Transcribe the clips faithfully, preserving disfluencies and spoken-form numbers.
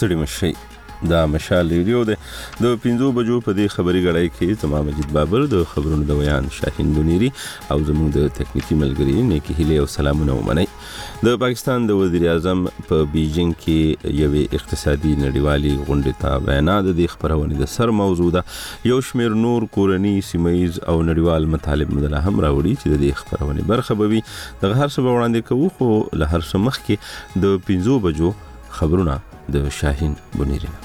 ستړي مشي دا مشال ریډیو ده د پنځو بجو په دې خبري غړای کې تمام مجید بابر د خبرونو د ویان شاهین بنيري او زموږ د تکنیکی ملګری نیکی هیله او سلامونه ومني. د پاکستان د وزیر اعظم په بیجینګ کې یوې اقتصادي نړیوالي غونډې ته وینا د دې خبرونه د سر موضوع ده. یو شمیر نور کورنی سیمایز او نړیوال مطالب مدله هم راوړي چې د دې خبرونه برخه بوي. د هر څه وړاندې کوو خو له هر څه مخکې د پنځو بجو خبرونه د شاهین بنيري.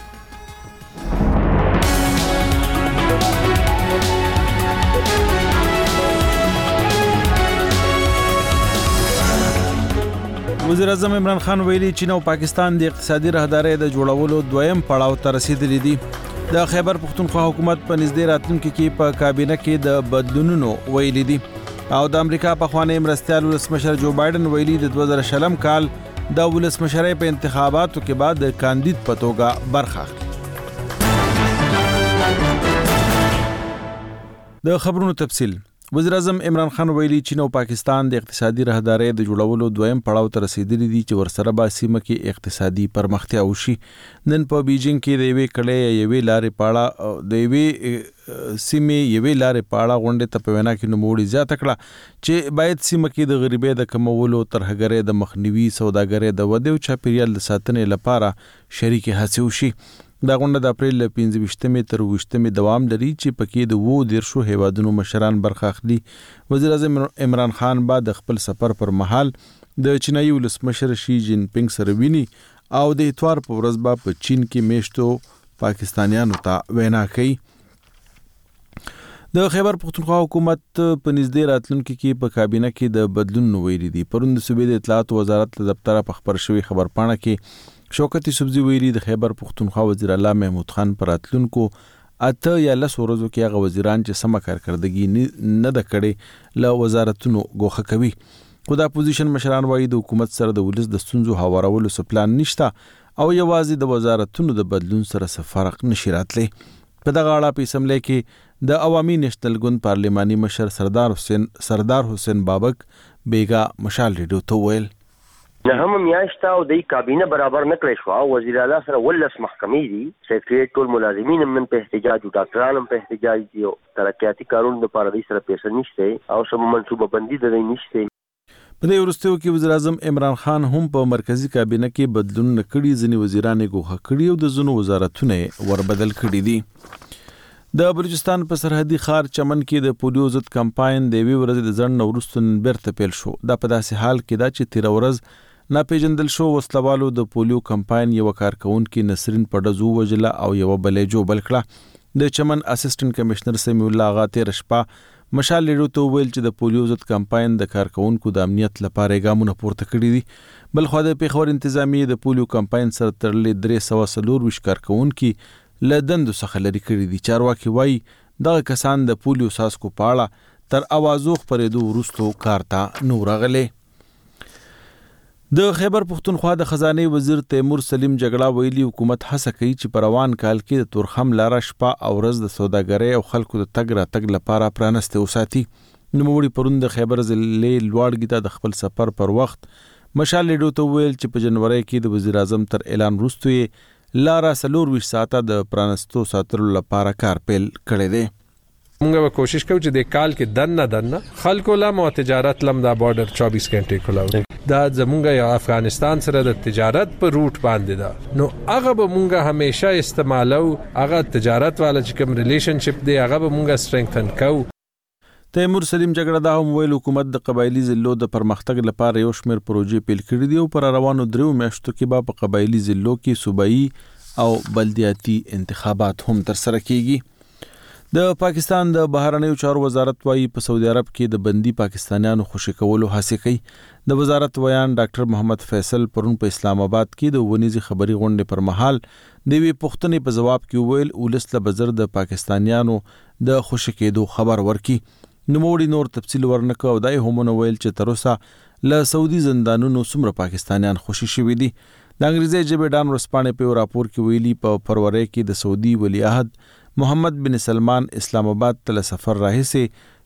وزیر اعظم عمران خان ویلي چین او پاکستان د اقتصادي راهدارۍ د جوړولو دویم پړاو ته رسیدلی دي. د خیبر پختونخوا حکومت په نږدې راتلونکي کې په کابینه کې د بدلونونو ویلي دي او د امریکا پخوانی مرستیال ولسمشر جو بایدن ویلي د دوه زره شلم کال د ولسمشرۍ په انتخاباتو کې بعد د کاندید په توګه برخه اخلي. د خبرونو تفصیل. وزیر اعظم عمران خان ویلي چین او پاکستان د اقتصادي راهدارۍ د جوړولو دویم پړاو ته رسیدلی دي چې ورسره به سیمه کې اقتصادي پرمختیا وشي. نن په بیجینګ کې د یوې کړې یوې لارې پاړه د یوې سیمې یوې لارې پاړه غونډې ته په وینا کې نوموړي زیاته کړه چې باید سیمه کې د غریبۍ د کمولو ترهګرۍ د مخنیوي سوداګرۍ د ودې او چاپیریال د ساتنې لپاره شریکې هڅې وشي. دا غونډه د اپریل له پنځه ویشتمې تر اووه ویشتمې دوام لري چې پکې د اووه دیرشو هیوادونو مشران برخه اخلي. وزیر اعظم عمران خان به د خپل سفر پر مهال د چینایي ولسمشر شي جین پینګ سره ویني او د اتوار په ورځ به په چین کې میشتو پاکستانیانو ته وینا کوي. د خیبر پختونخوا حکومت په نږدې راتلونکي کې په کابینه کې د بدلون ویلي دي. پرون د صوبې د اطلاعات وزارت له دفتره په خبر شوی خبرپاڼه کې شوکت یوسفزي ویلي د خیبر پختونخوا وزیر اعلی محمود خان پر راتلونکو اته یا لس ورځو کې هغه وزیران چې سم کارکردګي نه د کړي له وزارتونو ګوښه کوي. خو د اپوزیشن مشران وایي د حکومت سره د ولس د ستونزو هوارولو څه پلان نشته او یوازې د وزارتونو د بدلون سره څه فرق نشي راتلی. په دغه اړه په اسمبلی کې د عوامي نېشنل ګوند پارلماني مشر سردار حسین سردار حسین بابک بیگا مشال ریډیو ته ویل نه هم میاشته او د کابینه برابر نه کړی شو. وزیر اعلی سره ولس محکمې دي، سیکریټ ټول ملازمین هم نن په احتجاج او ډاکټران هم په احتجاج دي او ترقیاتي کارونو لپاره د سره پیسې نشته او سم منصوبه بندي د نشته. په دې وروستیو کې وزیر اعظم عمران خان هم په مرکزی کابینه کې بدلون نکړي، ځینې وزیران یې ګوښه کړي او د ځینو وزارتونه وربدل کړي دي. د بلوچستان په سرحدي ښار چمن کې د پولیو ضد کمپاین د یوې ورځې د ځنډ وروسته نن بیرته پیل شو. دا په داسې حال کې ده چې تیره ورځ ناپېژندل شو وسلوالو د پولیو کمپاین یو کارکونکي نسرین پډزو وجله او یو بلې جو بل کړه. د چمن اسسټنټ کمشنر سمیع الله آغا تیر شپه مشال ریډیو ته ویل چې د پولیو ضد کمپاین د کارکونکو د امنیت لپاره ګامونه پورته کړي دي. بل خو د پیښور انتظامیه د پولیو کمپاین سره تړلې درې سوه څلور ویشت کارکونکي له دندو څخه لرې کړي دي. چارواکي وایي دغه کسان د پولیو څاڅکو په اړه تر اوازو خپرېدو وروستو کار ته نو راغلي. د خیبر پختونخوا د خزانه وزیر تیمور سلیم جګړه ویلي حکومت هڅه کوي چې په روان کال کې د تورخم لاره شپه او ورځ د سوداګرۍ او خلکو د تګ راتګ لپاره پرانسته وساتي. نوموړي پرون د خیبر ضلع لوړګي ته د خپل سفر پر وخت مشال ریډیو ته ویل چې په جنوري کې د وزیر اعظم تر اعلان وروسته یې لاره څلور ویشت ساعته د پرانستو ساتلو لپاره کار پیل کړی دی. مونږ به کوشش کوو چې د کال کې دنه دنه خلکو لم او تجارت لم دا بارډر چوبیس غنټې کولاو. دا زمونږ یا افغانستان سره د تجارت په روټ باندې ده نو هغه به مونږ همیشه استعمالو. هغه تجارت والا چې کوم ریلیشنشپ دی هغه به مونږ سترنګتن کوو. تیمور سلیم جګړه دا هم ویل حکومت د قبایلی ضلعو د پرمختګ لپاره یو شمېر پروژې پیل کړي دي او پر روانو دریو میاشتو کې به په قبایلی ضلعو کې صوبایي او بلدیاتي انتخابات هم ترسره کیږي. د پاکستان د بهرنیو چارو وزارت وایي په سعودي عرب کې د بندي پاکستانیانو خوشي کولو هڅه کوي. د وزارت ویان ډاکټر محمد فیصل پرون په اسلام آباد کې د ونیزي خبري غونډې پر مهال د وی پښتنې په جواب کې ویل ولس له بزر د پاکستانیانو د خوشي کېدو خبر ورکي. نوموړي نور تفصیل ورنکو او دای هم نو ویل چې تر اوسه له سعودي زندانونو څومره پاکستانیان خوشي شوي دي. د انګریزي ژبې ډان ورسپانې په راپور کې ویلي په فروری کې د سعودي ولیعهد محمد بن سلمان اسلام آباد ته سفر راهسي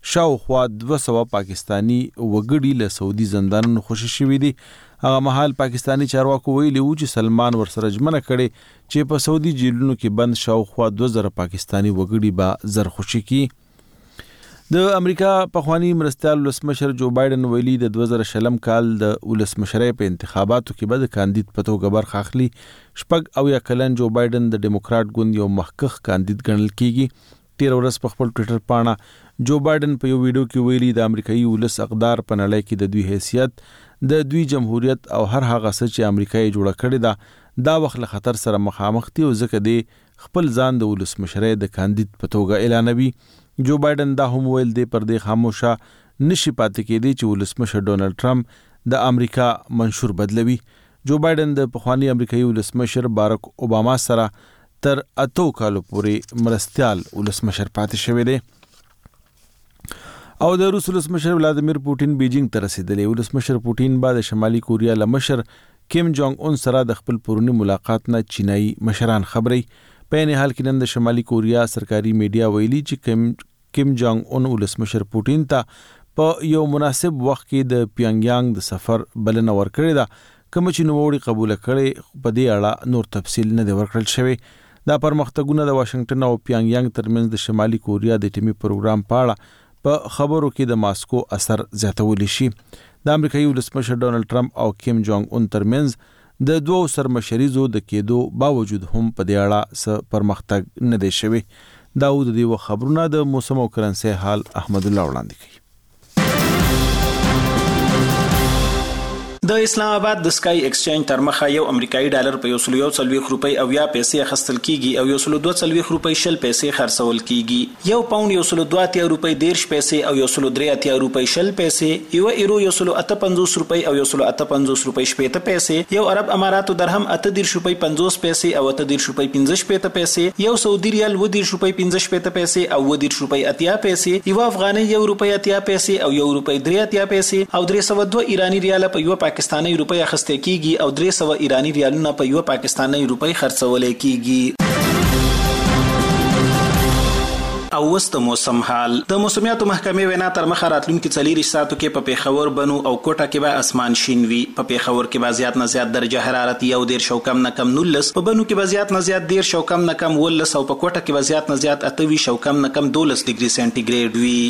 شاوخوا دوه سوه پاکستانی وګړي له سعودي زندانونو خوشي شوي دي. هغه مهال پاکستانی چارواکو ویلي وو چې سلمان ورسره ژمنه کړې چې په سعودي جیلونو کې بند شاوخوا دوه زره پاکستانی وګړي به زر خوشي کی. د امریکا پخوانی مرستیال ولسمشر جو بایدن ویلي د دوه زره شلم کال د ولسمشرۍ په انتخاباتو کې به د کاندید په توګه برخه اخلي. شپږ او یا کلن جو بایدن د ډیموکرات ګوند یو مخکښ کاندید ګڼل کیږي. تیر ورځ په خپل ټویټر پاڼه جو بایدن په یو ویډیو کې ویلي د امریکایي ولس اقدار په نړۍ کې د دوی حیثیت، د دوی جمهوریت او هر هغه څه چې امریکا یې جوړه کړې ده دا وخت له خطر سره مخامخ دي او ځکه دی خپل ځان د ولسمشرۍ د کاندید په توګه اعلانوي. جو بایدن دا هم ویل دی پر دې خاموشه نشي پاتې کېدی چې ولسمشر ډونالد ټرمپ د امریکا منشور بدلوي. جو بایدن د پخوانی امریکایي ولسمشر باراک اوباما سره تر اتو کالو پورې مرستیال ولسمشر پاتې شوی دی. او د روس ولسمشر ولادیمیر پوټین بیجینګ ته رسیدلی. ولسمشر پوټین بعد شمالي کوریا له مشر کیم جونګ اون سره د خپل پرونی ملاقات نه چینایي مشران خبري. په نه حال کې نن د شمالي کوریا سرکاري میډیا ویلي چې کیم کیم جونګ اون ولسمشر پوټین ته په یو مناسب وخت کې د پیانګیانګ د سفر بلنه ورکړې ده، کوم چې نوموړي قبول کړي. په دې اړه نور تفصیل نه دی ورکړل شوی. دا پرمختګونه د واشنگټن او پیانګیانګ ترمنځ د شمالي کوریا د ټیمي پروګرام په اړه په خبرو کې د ماسکو اثر زیاتولی شي. د امریکایي ولسمشر ډونالد ټرمپ او کیم جونګ اون ترمنځ د دوو سرمشریزو د کېدو باوجود هم په دې اړه څه پرمختګ نه دی شوی. دا د دې خبرونه د موسم او کرنسي حال احمد الله وړاندې کوي. د اسلام آباد د سکای ایکسچینج تر مخه یو امریکایي ډالر په یو سل یو څلوېښت روپۍ او یا پیسې اخیستل کیږي او یو سل دوه څلوېښت روپۍ شل پیسې خرڅول کیږي. یو پاوند یو سل دوه اتیا روپۍ دیرش پیسې او یو سل درې اتیا روپۍ شل پیسې، یو ایرو یو سل اته پنځوس روپۍ او یو سل اته پنځوس روپۍ شپېته پیسې، یو عرب اماراتو درهم اته دیرش روپۍ پنځوس پیسې او اته دیرش روپۍ پنځه شپېته پیسې، یو سعودي ریال اووه دیرش روپۍ پنځه شپېته پیسې او اووه دیرش روپۍ اتیا پیسې، یو افغانۍ یو روپۍ اتیا پیسې او یو روپۍ درې اتیا پیسې او درې سوه دوه ایرانی ریاله په یو پاکستاني روپۍ اخیستل کیږي او درې سوه ایرانی ریالونه په یو پاکستاني روپۍ خرڅول کیږي. او وست موسم حال. د موسمیاتو محکمې وینا تر مخه راتلونکي څلور ساعتو کې په پیښور، بنو او کوټه کې به اسمان شین وي. په پیښور کې به زیات نه زیات درجه حرارت یو دیرش او کم نه کم نولس، په بنو کې به زیات نه زیات دیرش او کم نه کم ولس او په کوټه کې به زیات نه زیات اته ویشت او کم نه کم دولس ډیګري سانتیګریډ وي.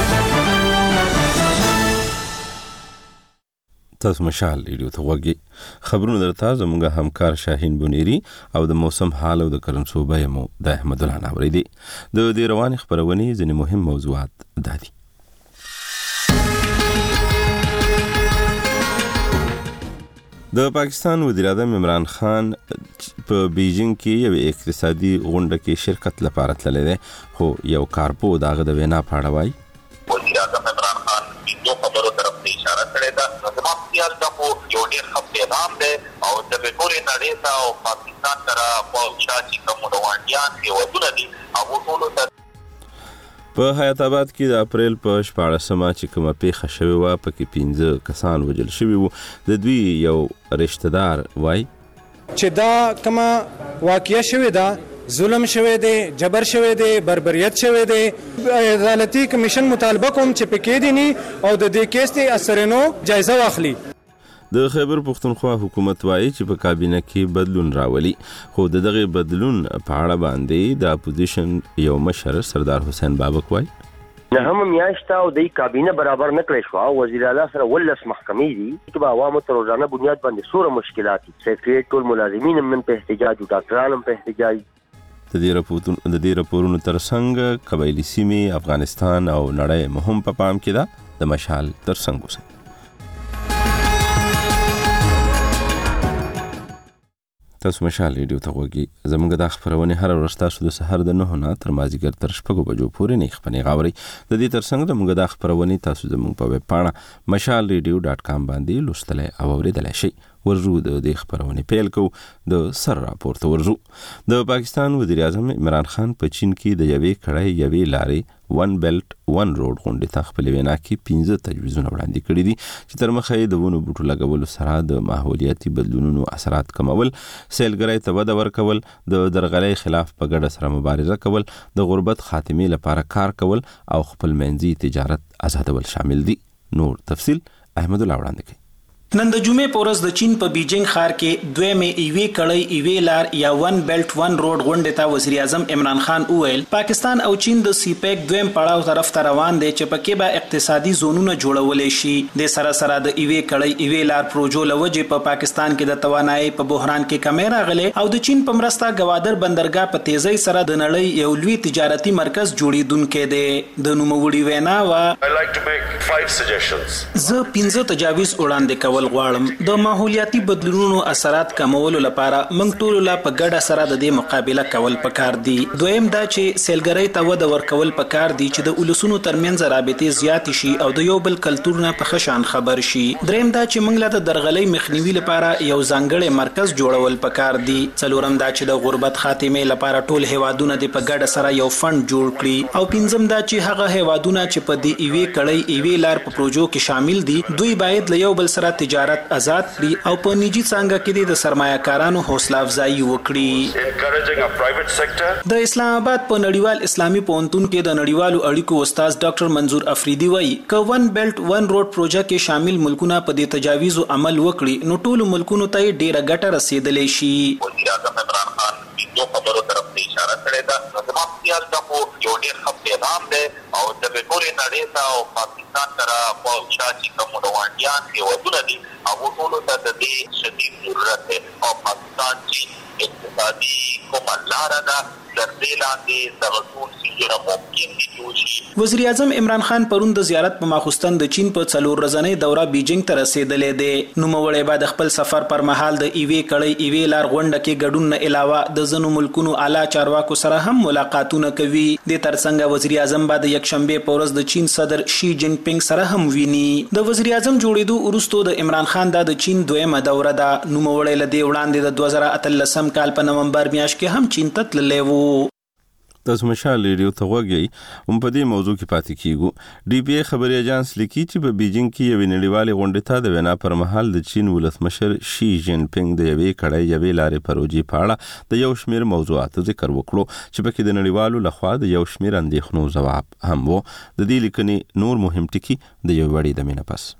تاسو مشال ریډیو ته وګورئ. خبرونه درته زموږ همکار شاهین بنيري او د موسم حال او د کرنسو بیمو د احمد الله ناوري دي. د دې رواني خبرونه ځینې مهم موضوعات دادي. د پاکستان وزیر اعظم عمران خان په بیجینګ کې یو اقتصادي غونډه کې شرکت لپاره تللی دی، خو یو کارپو داغه د وینا په اړه وایي. وزیر اعظم عمران خان د خبرو طرف ته اشاره کړې ده. زموږ خیال دا خو یو ډېر ښه پیغام دی او د ټولې نړۍ ته او پاکستان سره پوهچا چې کوم روانیان هېوادونه دي هغو ټولو ته. په حیات آباد کې د اپریل په شپاړسمه چې کومه پیښه شوې وه پکې پنځه کسان وژل شوي وو. د دوی یو رشته دار وایي چې دا کومه واقعه شوې ده، ظلم شوی دی، جبر شوی دی، بربریت شوی دی. عدالتي کمیشن مطالبه کوم چې پکې دي نه او د دې کیس د اثرینو جایزه واخلي. د خیبر پښتونخوا حکومت وایي چې په کابینه کې بدلون راولي، خو د دغه بدلون په اړه باندې د اپوزیشن یو مشر سردار حسین بابک وایي نه هم میاشته او د کابینه برابر نه کړی شو. وزیر اعلی سره ولس محکمې دي چې به عوامو ته روزانه بنیاد باندې سوره مشکلات دي. سیکریټ ټول ملازمین هم نن په احتجاج او ډاکټران هم په احتجاج. د دې راپورونو د دې راپورونو ترڅنګ قبایلی سیمې، افغانستان او نړۍ مهم په پام کې ده. د مشال ترڅنګ اوسئ. تاسو مشال ریډیو ته وګورئ. زموږ د خبرونه هر ورځ تاسو د سحر د نه نه تر مازیګر تر شپږو بجو پورې نه خبرې غاوري. د دې ترڅنګ زموږ د خبرونه تاسو زموږ په ویب پاڼه مشال ریډیو ډاټ کام باندې لوستلای او اوریدلای شئ. ورزو د دې خبرونه پیل کو د سر راپورته ورزو. د پاکستان وزیر اعظم عمران خان په چین کې د یوې کړای یوې لارې ون بیلټ ون روډ غونډې ته خپل وینا کې پنځه تجویزونه وړاندې کړي دي چې تر مخه یې د ونو بوټو لګولو سره د ماحولیاتي بدلونونو اثرات کمول، سیلګرۍ ته وده ورکول، د درغلۍ خلاف په ګډه سره مبارزه کول، د غربت خاتمې لپاره کار کول او خپل منځي تجارت آزادول شامل دي. نور تفصیل احمد الله وړاندې کوي. نن د جمعې په ورځ د چین په بیجینګ ښار کې دویمې ایوې کړۍ ایوې لار یا ون بیلټ ون روډ غونډې ته وزیر اعظم عمران خان وویل پاکستان او چین د سی پیک دویم پړاو طرف ته روان دي چې پکې به اقتصادي زونونه جوړولې شي. د سره سره د ایوې کړۍ ایوې لار پروژو لوجې په پاکستان کې د توانایي په بحران کې کمی راغلی او د چین په مرسته ګوادر بندرګاه په تیزی سره د نړۍ یو لوی تجارتي مرکز جوړیدونکی دی. د نوموړي وینا وا زه پنځه تجاویز وړاندې کول غواړم. د ماحولیاتي بدلونونو اثرات کمولو لپاره موږ ټول لا په ګډه سره د دې مقابله کول پکار دي. دویم دا چې سیلګرۍ ته وده ورکول پکار دي چې د ولسونو ترمنځ رابطې زیات شي او د یو بل کلتور نه په خشان خبر شي. دریم دا چې موږ لا د درغلۍ مخنیوي لپاره یو ځانګړی مرکز جوړول پکار دي. څلورم دا چې د غربت خاتمې لپاره ټول هیوادونه د په ګډه سره یو فند جوړ کړي او پنځم دا چې هغه هیوادونه چې په دې ایوې کړۍ ایوې لار په پروژو کې شامل دي دوی باید له یو بل سره تجارت آزاد کړي او په نجی څنګه کې د سرمایه‌کارانو حوصله افزایی وکړي. د اسلام آباد په نړیوال اسلامي پوهنتون کې د نړیوالو اړیکو استاد ډاکټر منظور افریدي وایي ک ون بیلټ ون روډ پروژه کې شامل ملکونه په دې تجاویزو عمل وکړي نو ټول ملکونو ته ډیره ګټه رسیدلې شي. وزیر اعظم عمران خان د خبرو طرف ته اشاره کړې ده. زموږ خیال دا خو یو ډیر ښه پیغام دی او د ټولې نړۍ ته او پاکستان سره په شاجي کوم روانيان کې ودونه دي او ټول ته د دې شدید ضرورت دی او پاکستان چې اقتصادي کومه لار ده د دې لاندې د غوښتنو سیجره ممکن دي چې وزیر اعظم عمران خان پرون د زیارت په ماخوستن د چین په څلور ورځنۍ دوره بیجینګ ته رسیدلې دی. نوموړی بعد خپل سفر پر مهال د ایوې کړۍ ایوې لار غونډه کې ګډون نه علاوه د ځینو ملکونو اعلی چارواکو سره هم ملاقاتونه کوي. د ترڅنګ وزیر اعظم بعد یکشنبه په ورځ د چین صدر شي جین پینګ سره هم ویني. د وزیر اعظم جوړېدو وروسته د عمران خان د چین دویمه دوره ده. نوموړی له دې وړاندې د دوه زره اتلسم کال په نومبر میاشت کې هم چین ته تللی و. تاسو مشال ریډیو ته وګورئ هم په دې موضوع کې پاتې کیږو. ډي پی ای خبري اژانس لیکي چې په بیجینګ کې یو نړیوالې غونډې ته د وینا پر مهال د چین ولسمشر شي جین پینګ د یوې کړای یوې لارې پروژې په اړه د یو شمېر موضوعاتو ذکر وکړو چې پکې د نړیوالو لخوا د یو شمېر اندېښنو ځواب هم وو. د دې لیکنې نور مهم ټکي د یو وړي د مینه پس.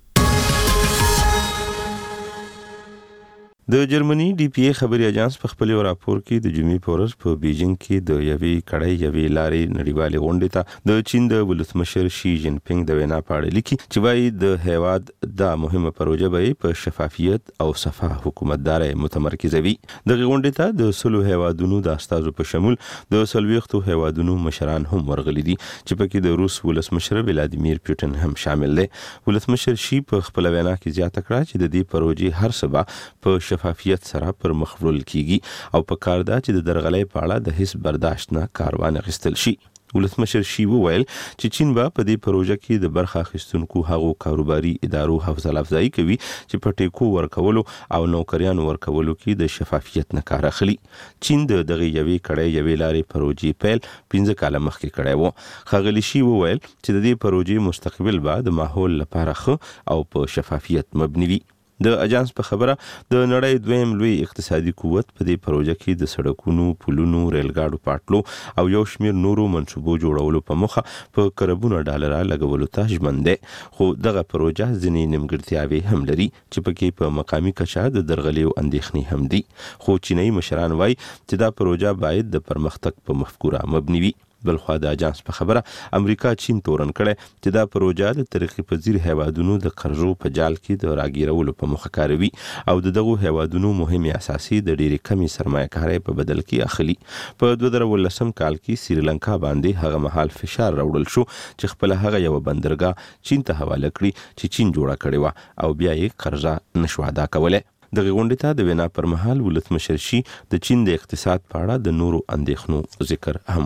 د جرمني ډي پی ای خبري اژانس په خپل راپور کې د جمعې په ورځ په بیجینګ کې د یوې کړای یوې لارې نړیوالې غونډې ته د چین د ولسمشر شي جین پینګ د وینا په اړه لیکي چې وايي د هیواد د مهمه پروژه به په شفافیت او صفا حکومتداري متمرکزوي. د غونډې ته د سلو هیوادونو د استازو په شمول د سلويختو هیوادونو مشران هم ورغلي دي چې پکې د روس ولسمشر ولادیمیر پوتین هم شامل دي. ولسمشر شي په خپل وینا کې زیاته کړه چې د دې پروژې هر څه په شفافیت سره پر مخ وړل کیږي او په کار ده چې د درغلۍ په اړه د هیڅ برداشت نه کاروان اخیستل شي. ولسمشر شي وویل چې چین به په دې پروژه کې د برخه اخیستونکو هغو کاروباري ادارو حوصله افزایی کوي چې په ټیکو ورکولو او نوکریانو ورکولو کې د شفافیت نه کار اخلي. چین د دغه یوې کړای یوې لارې پروژې پیل پنځه کاله مخکې کړی و. ښاغلي شي وویل چې د دې پروژې مستقبل به د ماحول لپاره ښه او په شفافیت مبني وي. د اژانس په خبره د نړۍ دویم لوی اقتصادي قوت په دې پروژه کې د سړکونو، پلونو، ریلګاډو پټلو او یو شمېر نورو منصوبو جوړولو په مخه په کربونه ډالر لګولو ته ژمن دی. خو دغه پروژه ځینې نیمګړتیاوې هم لري چې پکې په مقامي کچه د درغلیو اندېښنې هم دي. خو چینایي مشران وایي چې دا پروژه باید د پرمختګ په مفکوره مبني وي. بلخوا د اژانس په خبره امریکا چین تورن کړي چې دا پروژه د ترقی پذیر هیوادونو د قرضو په جال کې د راګیرولو په مخه کاروي او د دغو هیوادونو مهمه اساسي د ډېری کمی سرمایه‌کاري په بدل کې اخلي. په دوه زره ولسم کال کې سریلانکا باندې هغه مهال فشار راوړل شو چې خپل هغه یو بندرګاه چین ته حواله کړي چې چین جوړه کړې و او بیا یې قرضه نشو ادا کوله. دغه غونډې ته د وینا پر مهال ولسمشر شي د چین د اقتصاد په اړه د نورو اندېښنو ذکر هم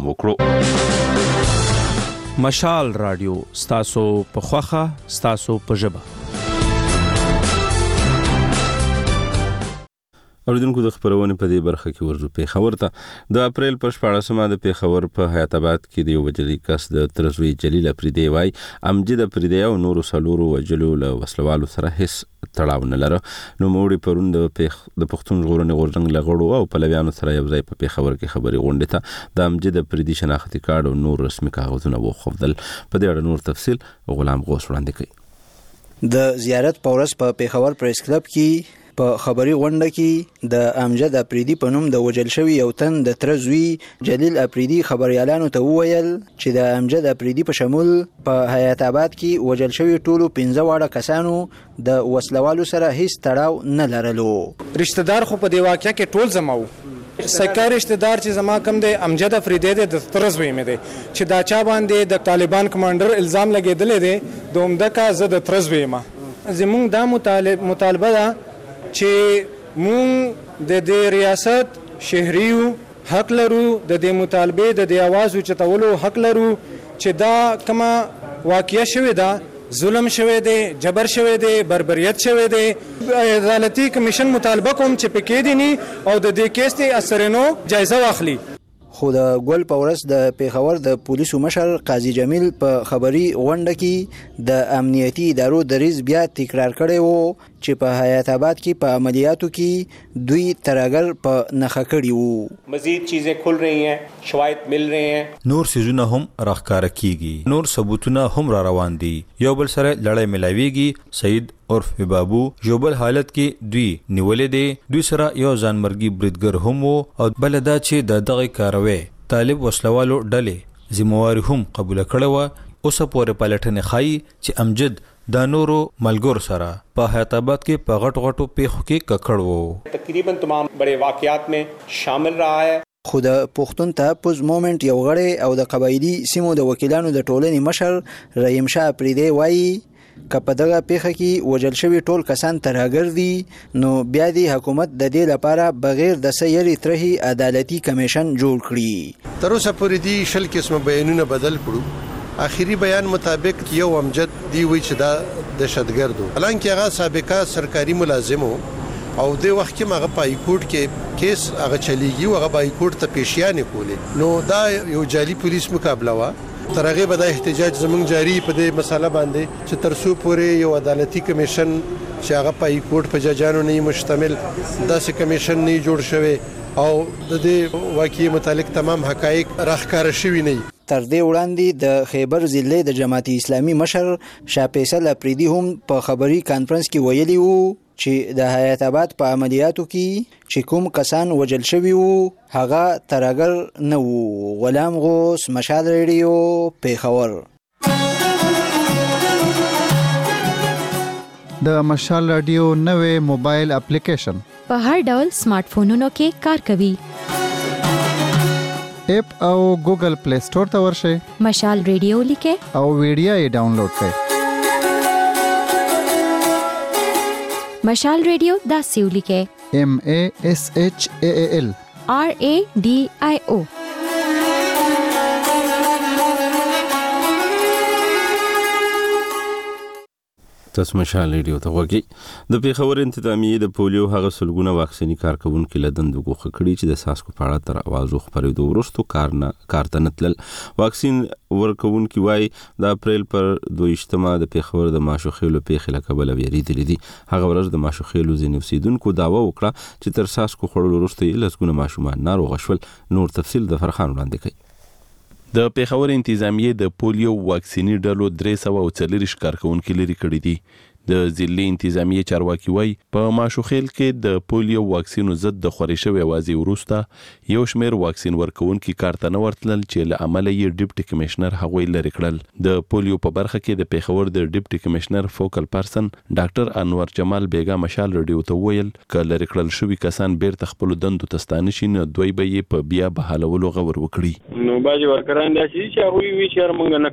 وکړو. مشال رادیو ستاسو په خوخه ستاسو په ژبه. اوریدونکو د خبرونه په دې برخه کې ورزو پیښور ته د اپریل په شپاړسمه د پیښور په حیات آباد کې د یو وجلی کس د ترزوی جلیل افریدی وای امجد افریدی او نور سلورو وجلو له وسلوالو سره هیڅ تړاو نه لري. نو موړي پروند د د پښتون ژغورنې غورځنګ لغړو او پلویانو سره یو ځای په پیښور کې خبري غونډه ته د امجد افریدی شناختی کارت او نور رسمي کاغذونه وخوفدل. په دې اړه نور تفصیل غلام غوث وړاندې کوي. د زیارت پورس په پیښور پریس کلب کې په خبري غونډه کې د امجد افریدی په نوم د وجل شوی یو تن د ترزوی جلیل افریدی خبريالانو ته وویل چې د امجد افریدی په شمول په حیات آباد کې وجل شوی ټولو پنځه واړه کسانو د وسلوالو سره هیڅ تړاو نه لرلو. رشتہ دار خو په دی واقعیا کې ټول زماو سکه رشتہ دار چې زما کم دی امجد افریدی د ترزوی مې دی چې دا چا باندې د طالبان کمانډر الزام لګیدل دی د عمده کا زه د ترزوی ما زمونږ دا مطالب مطالبه ده چې مونږ د دې ریاست شهریو حق لرو د دې مطالبه د دې आवाज اوچتولو حق لرو چې دا کما واقعیا شوی دا ظلم شوی دی جبر شوی دی بربریت شوی دی. عدالتي کمیشن مطالبه کوم چې پکې دي ني او د دې کیس ته اثرنو جایزه واخلي. خو د ګل پورس د پیښور د پولیسو مشر قاضي جمیل په خبري غونډه کې د امنیتي ادارو دریز بیا تکرار کړی وو چې په حیات آباد کې په عملیاتو کې دوی ترګر په نخښه کړی وو. مزید چیزیں کھل رہی ہیں شواهد مل رہے ہیں نور سيزونه هم راخکار کیږي نور ثبوتونه هم را روان دي یو بل سره لړۍ ملاويږي. سید عرف بابو جوبل حالت کې دوی نیولې دي دوی سره یو ځانمرګي بریدګر هم وو او بلدا چې د دغه کاروي طالب وسلوالو ډلې ذمہواری هم قبول کړه و. اوس پورې پلټنې خای چې امجد د نورو ملګرو سره په حیات آباد کې په غټ غټو پیښو کې ککړ وو. تقریبا تمام بڑے واقعات میں شامل رہا ہے. خو د پښتون تحفظ مومنت یو غړی او د قبایلی سیمو د وکیلانو د ټولنې مشر رحیم شاه افریدی وایي که په دغه پیښه کې وجل شوي ټول کسان ترهګر دي نو بیا دی حکومت د دې لپاره بغیر د سیری ترهي عدالتي کمیشن جوړ کړي. تر اوسه پورې دي شل قسمه بیانونه بدل کړو. آخري بیان مطابق یو امجد دی وی چې دا دهشتګرد و حالانکه هغه سابقه سرکاري ملازم او د وخت کې هغه پای کوټ کې کیس هغه چلیږي او هغه پای کوټ ته پیشیانې کولې. نو دا یو جعلي پولیس مقابله وا تر هغه به د احتجاج زمونږ جاری په دې مسله باندې چې ترسو پورې یو عدالتي کمیشن چې هغه پای کوټ په ججانو نه مشتمل داسې کمیشن نه جوړ شوی او د دې واقعي متعلق تمام حقایق راخکاره شوي نه. تر دې وړاندې د خیبر ضلع د جماعت اسلامي مشر شاه فیصل افریدی هم په خبري کانفرنس کې ویلي وو چې د حیات آباد په عملیاتو کې چې کوم کسان وجل شوي وو هغه ترګر نه وو. غلام غوث مشال ریډیو پیښور. د مشال رادیو نوې موبایل اپلیکیشن په هر ډول سمارټ فونونو کې کار کوي. اپ او ګوګل پلی سٹور ته ورشئ مشال ریډیو لیکه او ویډیو یې ډاونلوډ کړئ. مشال ریډیو دا سیو لیکه M A S H A A L R A D I O. تاسو مشال ریډیو ته وګورئ. د پیښور انتظامیه د پولیو هغه سلګونه واکسینی کارکونکو لدن د غوخه کړي چې د ساسکو پاړه تر اوازو خبرېدو ورستو کارنه کارتنتل واکسین ورکوونکي وای د اپریل پر دویشتمه د پیښور د ماشوخېلو پیښه لکبل ویریدل دي. هغه ورځ د ماشوخېلو ځینې اوسیدونکو داوا وکړه چې تر ساسکو خړلو ورستو لسګونه ماشومان ناروغ شول. نور تفصیل د فرخان وړاندې کوي. د پیښور انتظامیه د پولیو واکسینی ډلو درې سوه او څلوېښت کارکونکي لري کړي دي. د ضلع انتظامیه چارواکي وای په ماشوخېل کې د پولیو واکسینو ضد د خوري شوی اوازې وروسته یو شمېر واکسین ورکوونکي کارته نه ورتلل چې له امله یې ډیپټي کمشنر هغوی لري کړل. د پولیو په برخه کې د پیښور د ډیپټي کمشنر فوکل پرسن ډاکټر انور جمال بیگا مشال ریډیو ته ویل ک لري کړل شوی کسان بیرته خپل دندو تستانه شي نه دوی به یې په بیا بحالولو غور وکړي. نو باجی ورکران داسي چې هغه وی چې موږ نه کوو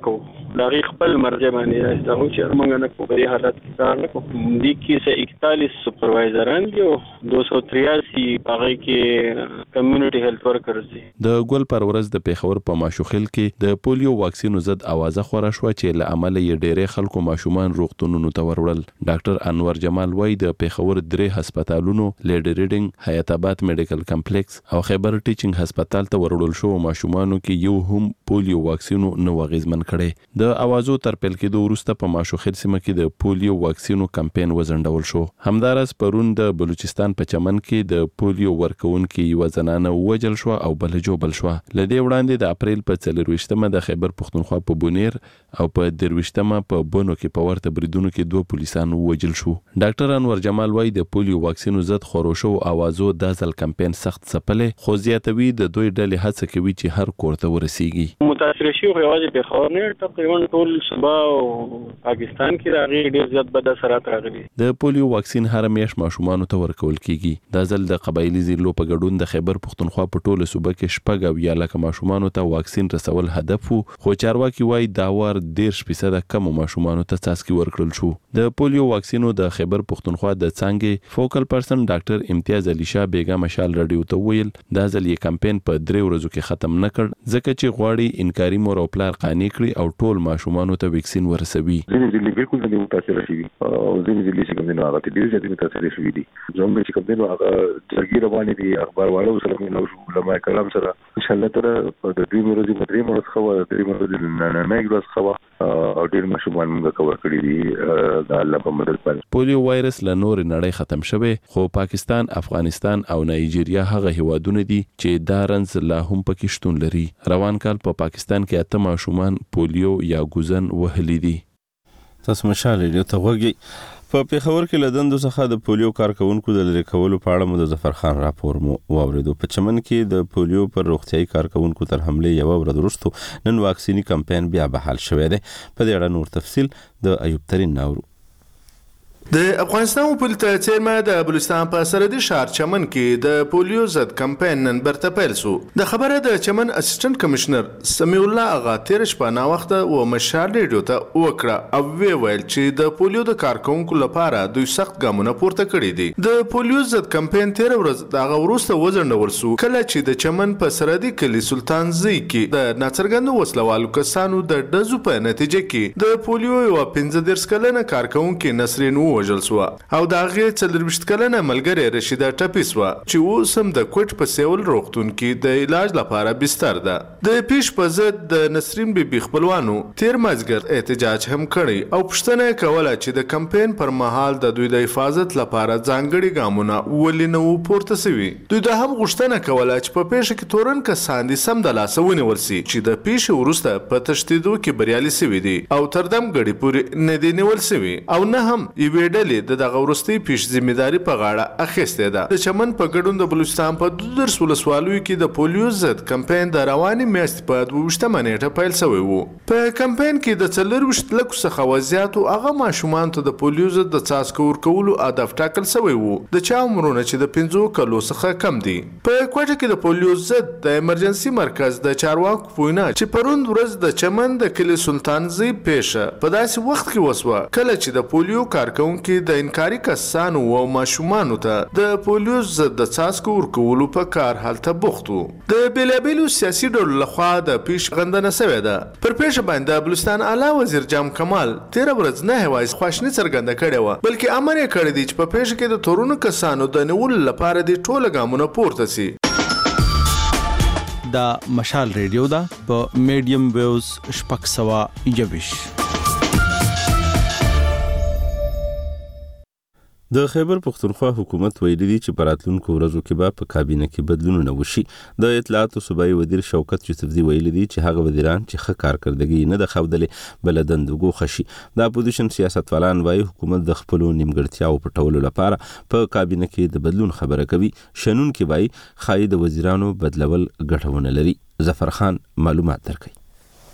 دا غي خپل مرجع باندې دا چې موږ نه په دې حالت کې کار نه کوو. دي کې سه اکتالیس سپروایزران دي او دو سو تریاسی هغه کې کمیونټي هیلث ورکرز دي. د ګل پر ورځ د پیښور په ماشوخیل کې د پولیو واکسینو ضد اوازه خورا شو چې له عمله یې ډېرې خلکو ماشومان روغتونونو ته ورول. ډاکټر انور جمال وای د پیښور درې هسپتالونو لیډ ریډینګ، حیات آباد میډیکل کمپلیکس او خیبر ټیچینګ هسپتال ته ورول شو ماشومانو کې یو هم پولیو واکسینو نه واغېزمن کړي. د اوازو تر پیل کېدو وروسته په ماشوخیل سیمه کې د پولیو واکسینو کمپاین وزندول شو. همدارس پرون د بلوچستان په چمن کې د پولیو ورکونکو یو زنانه وجل شو او بل جوبل شو. لدې وړاندې د اپریل په څلرويشتمه د خیبر پښتونخوا په بونیر او په درويشتمه په بونو کې په ورته بریدونو کې دوه پولیسان وجل شو. ډاکټر انور جمال وای د پولیو واکسینو ضد خروشو اوازو د ځل کمپاین سخت سپلې خو زیاتوي د دوی ډلې هڅه کوي چې هر کور ته ورسیږي. متاثر شي خو یوازې په خبر نه تقریبا ټول صوبا او پاکستان کې راغلي ډېر زیات بد اثرات راغلي. د پولیو واکسین هر میاشت ماشومانو ته ورکول کیږي. د ځل د قبایلی ضلعو په ګډون د خیبر پښتونخوا په ټوله صوبه کې شپږ او یا لکه ماشومانو ته واکسین رسول هدف وو، خو چارواکي وایي دا وار ډېر فیصد کم ماشومانو ته څاڅکي ورکړل شو. د پولیو واکسینو د خیبر پښتونخوا د څنګه فوکل پرسن ډاکټر امتیاز علي شاه بیگا مشال رادیو ته ویل دا ځل یې کمپاین په درې ورځو کې ختم نکړ ځکه چې غواړي انکاري مور او پلار قانع کړي او ټول ماشومانو ته ویکسین ورسوي. ځینې ځلې بالکل نه متاثر شوي او ځینې ځلې چې کوم نه هغه ډېر زیات متاثر شوي دي. زموږ چې کوم نه هغه جرګې روانې دي اخبار والو سره نو علماء کرام سره ان شاء الله تعالی په دې مرزي مدري مرز خو د دې مرزي نه نه ګرځ خو او ډېر ماشومان موږ کور کړی دي د الله په مدد باندې. پولیو وایرس له نور نړۍ ختم شوه خو پاکستان، افغانستان او نایجیریا هغه هیوادونه دي چې دا رنز لا هم پکې شتون لري. روان کال په پا پاکستان کې اته ماشومان پولیو یا ګوزن وهلي دي. تاسو مشال له توګي په پیښور کې لدندو څخه د پولیو کارکونکو د لری کولو په اړه مو د ظفر خان راپور مو واوریدو. په چمن کې د پولیو پر روغتيایي کارکونکو تر حمله یو ورځ وروسته نن واکسینی کمپاین بیا بحال شوې ده. په دې اړه نور تفصیل د ایوب ترين ناورو. د افغانستان پولیس چیرمن د بلوچستان په سرحدي ښار چمن کې د پولیو ضد کمپاین نن برته پیل شو. د خبره د چمن اسسټنټ کمشنر سمیع الله اغا تیر شپه نا وخت او مشال ریډیو ته وکړه او وی ویل چې د پولیو د کارکونکو لپاره دوی سخت ګامونه پورته کړي دي. د پولیو ضد کمپاین تیر ورځ د هغه وروسته وزندول شو کله چې د چمن په سرحدي کلی سلطان زی کې د ناڅرګندو وسلوالو کسانو د ډزو په نتیجه کې د پولیو یو پنځه دېرش کلنه کارکونکو نسرین وژل شو او دا غي څلرويشت کلنه ملګری رشیده ټپي شو چې اوس هم د کوټ په سیول روغتون کې د علاج لپاره بستر ده. د پیش په ضد د نسرین بیبي خپلوانو تیر مازګر احتجاج هم کړی او پښتنه کوله چې د کمپاین پر مهال د دوی د حفاظت لپاره ځانګړي ګامونه ولینو پورته سوي. دوی د هم غوښتنه کوله چې په پیښه کې تورن کسان دي سم د لاسونه ورسي چې د پیښه ورسته په تشدیدو کې بریالي سوي دي او تردم غړي پورې نه دی نیول سوي او نه هم ایویډل د دغه ورستي پیش ځمېداري په غاړه اخیسته ده. د چمن په ګډون د بلوچستان په دودر ولسوالۍ کې د پولیو ضد کمپاین د رواني میاشتې په دوه نیټه پیل شوی وو. په کمپاین کې د څلرويشت لکو څخه وضعیت او هغه ماشومان ته د پولیو ضد د څاڅکو ورکولو هدف ټاکل شوی وو د چا عمرونه چې د پنځو کلو څخه کم دي. په کوټه کې د پولیو ضد د ایمرجنسي مرکز د چارواکو پوینا چې پروند ورځ د چمن د کلی سلطان زی پیښه په داسې وخت کې وسوه کله چې د پولیو کارکونکو د انکاري کسانو او ماشومانو ته د پولیو ضد د څاڅکو ورکولو په کار حالت بوخت وو. د بیلابیلو سیاسي ډلو لخوا د پیش غندنه شوې ده. پر پیښه باندې بلوچستان اعلی وزیر جام کمال تیر ورځ نه هوایي خواشنی څرګنده کړې و بلکې امر یې کړی دی چې په پیښه کې د تورونو کسانو د نیولو لپاره د ټوله ګامونه پورته سي. دا مشال ریډیو دا په میډیم ویوز شپږ سوه یوویش. د خیبر پښتونخوا حکومت ویلي دی چې پراتلونکو ورځو کې به په کابینه کې بدلونونه وشي. د اطلاعاتو صوبایي وزیر شوکت یوسفزي ویلي دی چې هغه وزیران چې ښه کارکردګي نه د ښودلې بل دندګو خشي. د اپوزیشن سیاستوالان وایي حکومت د خپل نیمګړتیاو پټولو لپاره په کابینه کې د بدلون خبره کوي. شنون کې وایي خای د وزیرانو بدلول ګټونه لري. ظفر خان معلومات درکړي.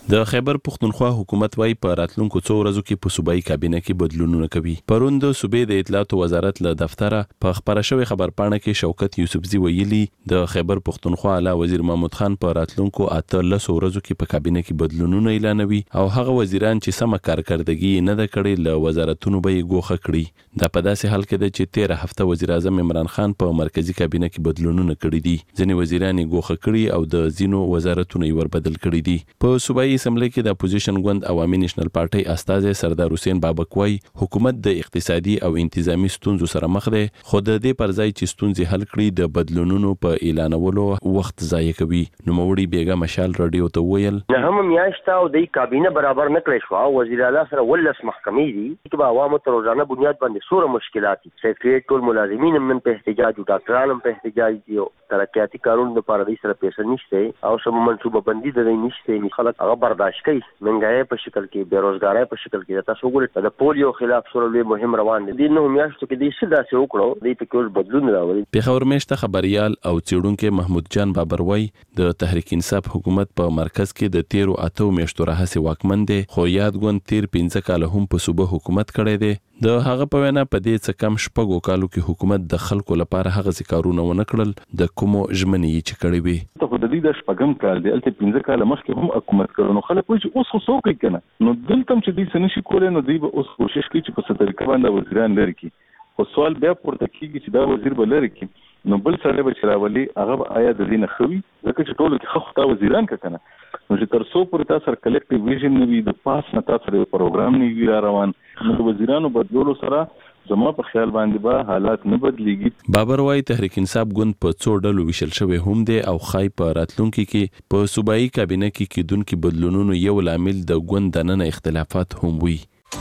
د خیبر پختونخوا حکومت وايي په راتلونکو څو ورځو کې په صوبایي کابینه کې بدلونونه کوي. پرون د صوبې د اطلاعات وزارت له دفتره په خبره شوی خبرپاڼه کې شوکت یوسفزي ویلي د خیبر پختونخوا اعلی وزیر محمود خان په راتلونکو اته لسو ورځو کې په کابینه کې بدلونونه اعلانوي او هغه وزیران چې سم کارکړدګي نه د کړي له وزارتونو به یې ګوښه کړي. دا په داسې حال کې ده چې تیره هفته وزیر اعظم عمران خان په مرکزی کابینه کې بدلونونه کړي دي. ځینې وزیران یې ګوښه کړي او د ځینو وزارتونو یې وربدل کړي دي. په صوبایي اسمبلی کې د اپوزیشن ګوند عوامي نېشنل پارټي استازي سردار حسین بابک وايي حکومت د اقتصادي او انتظامی ستونزو سره مخ ده، خو د دې پر ځای چې ستونزې حل کړي د بدلونونو په اعلانولو وخت ضایع کوي. نوموړي بیګا مشال رادیو ته ویل نه هم میاشته او د کابینه برابر نه کړی شو. وزیر اعلی سره ولس محکمې دي چې په عوامو تر روزانه بنیاد باندې سوره مشکلات دي. سیکریټ ټول ملازمین هم په احتجاج او ډاکټران هم په احتجاج دي او ترقیاتي کارونو لپاره د سره پیسې نشته او سم منصوبه بندي د نشته. خلک هغه برداشت کوي. منګای په شکل کې بیروزګاری په شکل کې تاسو ګورئ د پولیو خلاف سره مهم روان دي. نو میاشتو کې د څه داسې وکړو د پکوز بدلون راوړي. پیښور میشته خبريال او چیرونکو محمود جان بابر وای د تحریک انصاف حکومت په مرکز کې د تیرو اتو میاشتو راهسي واکمن دي، خو یاد ګوند تیر پنځه کال هم په صوبه حکومت کړی دی. د هغه په وینا په دې څه کم شپږو کالو کې حکومت د خلکو لپاره هغه ذکرونه ونه کړل د کومو ژمنې چې کړې وي. ته خو د دې د شپږم کال دی الته پنځه کال مخکې هم حکومت کړو. نو خلک وایي اوس خو څوک یې کنه نو دلته چې دې سنشي کولای نو دوی به اوس کوشش کوي چې په ستر کې باندې وزیران لري کی. خو سوال بیا پورته کیږي چې دا وزیر به لري کی نو بل سره به چراولي هغه آیا د دې نه خوي ځکه چې ټولو کې خو تا وزیران کنه نو چې تر څو پورې تاسو سره کلیکټیو ویژن نه وي د پاس نه تاسو سره پروګرام نه وي روان نو د وزیرانو بدلولو سره زما په خیال باندې به حالات نه بدليږي. بابر وايي تحریک انصاف ګوند په څو ډلو ویشل شوی هم دی او خای په راتلونکو کې په صوبایي کابینه کې کېدونکو بدلونونو یو لامل د ګوند دننه اختلافات هم وي.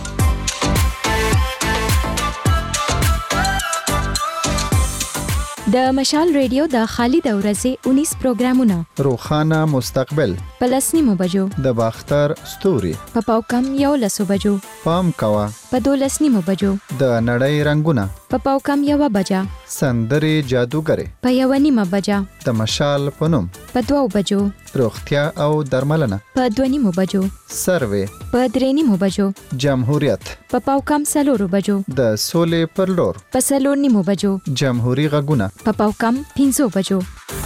د مشال ریډیو د خالد اورزي انیس پروګرامونه روخانه مستقبل پلسنیمو بجو د باختر ستوري په پاوکم یو لسو بجو پام کوا په دولسنیمو بجو د نړۍ رنگونه په پاوکم یو بجا سندري جادوګره په یو نیمه بجا د مشال پنوم په دوو بجو روغتیا او درملنه په دوه نیمو بجو سروي په درې نیمو بجو جمهوریت په پاوکم سلورو بجو د سولې پر لور په سلور نیمو بجو جمهوریت غږونه په پاوکم پنځو بجو.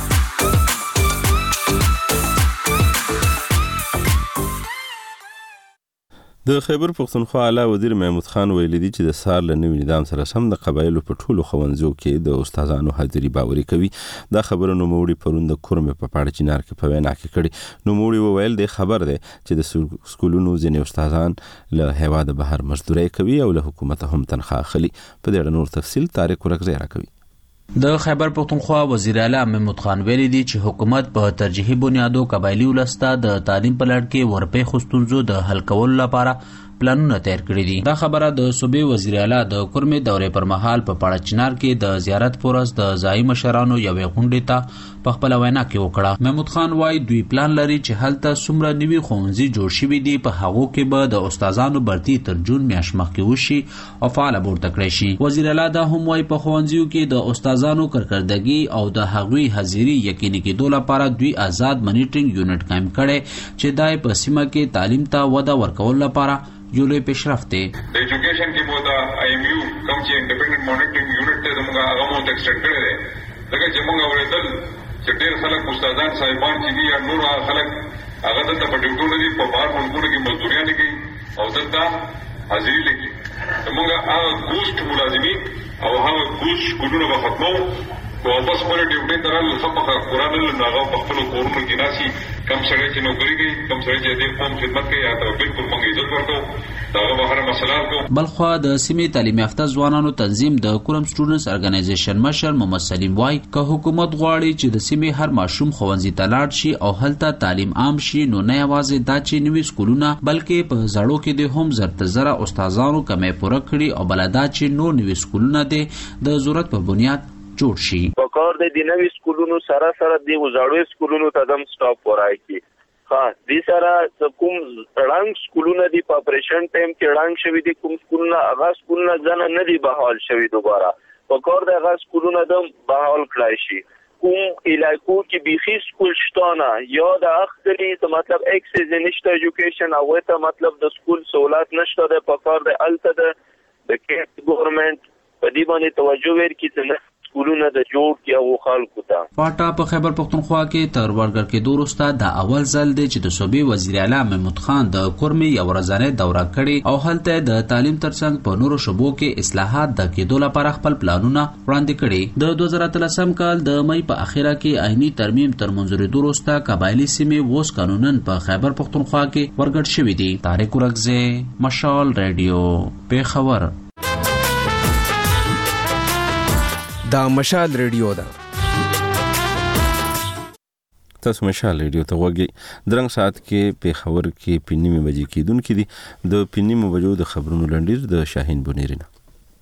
د خیبر پختونخوا اعلی وزیر محمود خان ویلي دي چې د سار له نوي نظام سره سم د قبایلو په ټولو ښوونځیو کې د استادانو حاضري باوري کوي. دا خبره نوموړي پرون د کورمې په پاړه چینار کې په وینا کې کړي. نوموړي وویل د خبر دی چې د سکولونو ځینې استادان له هیواده بهر مزدوري کوي او له حکومت هم تنخواه اخلي. په دې اړه نور تفصیل طارق ورکزی راکوي. د خیبر پختونخوا وزیر اعلی محمود خان ویلي دي چې حکومت په ترجیحي بنیادو قبایلی ولسته د تعلیم په لړ کې ورپې خستونزو د حل کولو لپاره پلانونه تیار کړی دي. دا خبره د صوبې وزیر اعلی د کورمې دورې پر مهال په پاړه چنار کې د زیارت پورس د ځای مشرانو یوې غونډې ته په خپل وینا کې وکړه. محمود خان وايي دوی پلان لري چې هلته څومره نوي ښوونځي جوړ شوي دي په هغو کې به د استادانو برتي تر جون میاشت مخکې وشي او فعال پورته کړی شي. وزیر اعلی دا هم وايي په ښوونځیو کې د استادانو کارکردګي او د هغوی حاضري یقیني کېدو لپاره دوی آزاد منیټرینګ یونټ قائم کړي چې دای په سیمه کې تعلیم ته وده ورکول لپاره یو لوی پیشرفت دی. د ایجوکیشن کې مو دا آی ایم یو کوم چې انډیپندنت مانیټرینګ یونټ ته موږ هغه مو ایکسټنډ کړی دی ځکه چې موږ اوریدل چې ډېر خلک استادان صاحبان چې دي یا نور خلک هغه دلته په ډیوټو دي په بار ملکونو کې مزدوریانې کوي او دلته حاضري لګي. موږ هغه ګوشت ملازمین او هغه ګوشت سکولونه به ختمو او واپس خپل ډیوټي ته رالل ښه په قرآن له هغه په خپلو کورونو کې ناسي کم سړی چې نوکري کوي کم سړی چې د قوم خدمت کوي یا ته بالکل موږ عزت ورکوو دا هغه به هره مسله کوو. بلخوا د سیمې تعلیم یافته ځوانانو تنظیم د کورم سټوډنټس ارګنایزیشن مشر محمد سلیم وای که حکومت غواړي چې د سیمې هر ماشوم ښوونځي ته لاړ شي او هلته تعلیم عام شي نو نه یوازې دا چې نوي سکولونه بلکې په زړو کې د هم زرته زره استادانو کمې پوره کړي او بل دا چې نور نوي سکولونه د ضرورت په بنیاد جوړ شي. په کار د نوي سکولونو سره سره د وزړو سکولونو ته دم سټاپ ورای کی. ها دې سره کوم رنګ سکولونه دی په اپریشن ټایم کې رنګ شوی دي کوم سکولونه هغه سکولونه ځنه نه دی بحال شوی دوباره په کار د هغه سکولونه دم بحال کړای شي. کوم علاقو کې بيخي سکول شته نه یا د اخلي ته مطلب اکسس نشته ایجوکیشن او ته مطلب د سکول سہولت نشته د پکار د الته د کې ګورنمنت په دې باندې توجه ورکړي چې سکولونه د جوړ کیا و خلکو ته. پاټا په خیبر پختونخوا کې تر ورګر کې دوه وروسته د اول ځل دی چې د صوبې وزیر اعلی محمود خان د کورمې یو ورځنۍ دوره کړې او هلته د تعلیم ترڅنګ په نورو شوبو کې اصلاحات د کېدو لپاره خپل پلانونه وړاندې کړي. د دوه زره اتلسم کال د مې په اخیره کې آئینی ترمیم تر منځوري دوه وروسته قبایلی سیمې ووس قانونن په خیبر پختونخوا کې ورګډ شوې دي. طارق ورکزه، مشال ریډیو، پیښور. دا مشال ریډیو ده. تاسو مشال ریډیو ته وګورئ. درنګ ساعت کې پیښور کې پینیمه بجې کېدونکې دي. د پینیمه بجو د خبرونو لنډیز د شاهین بونیرینه.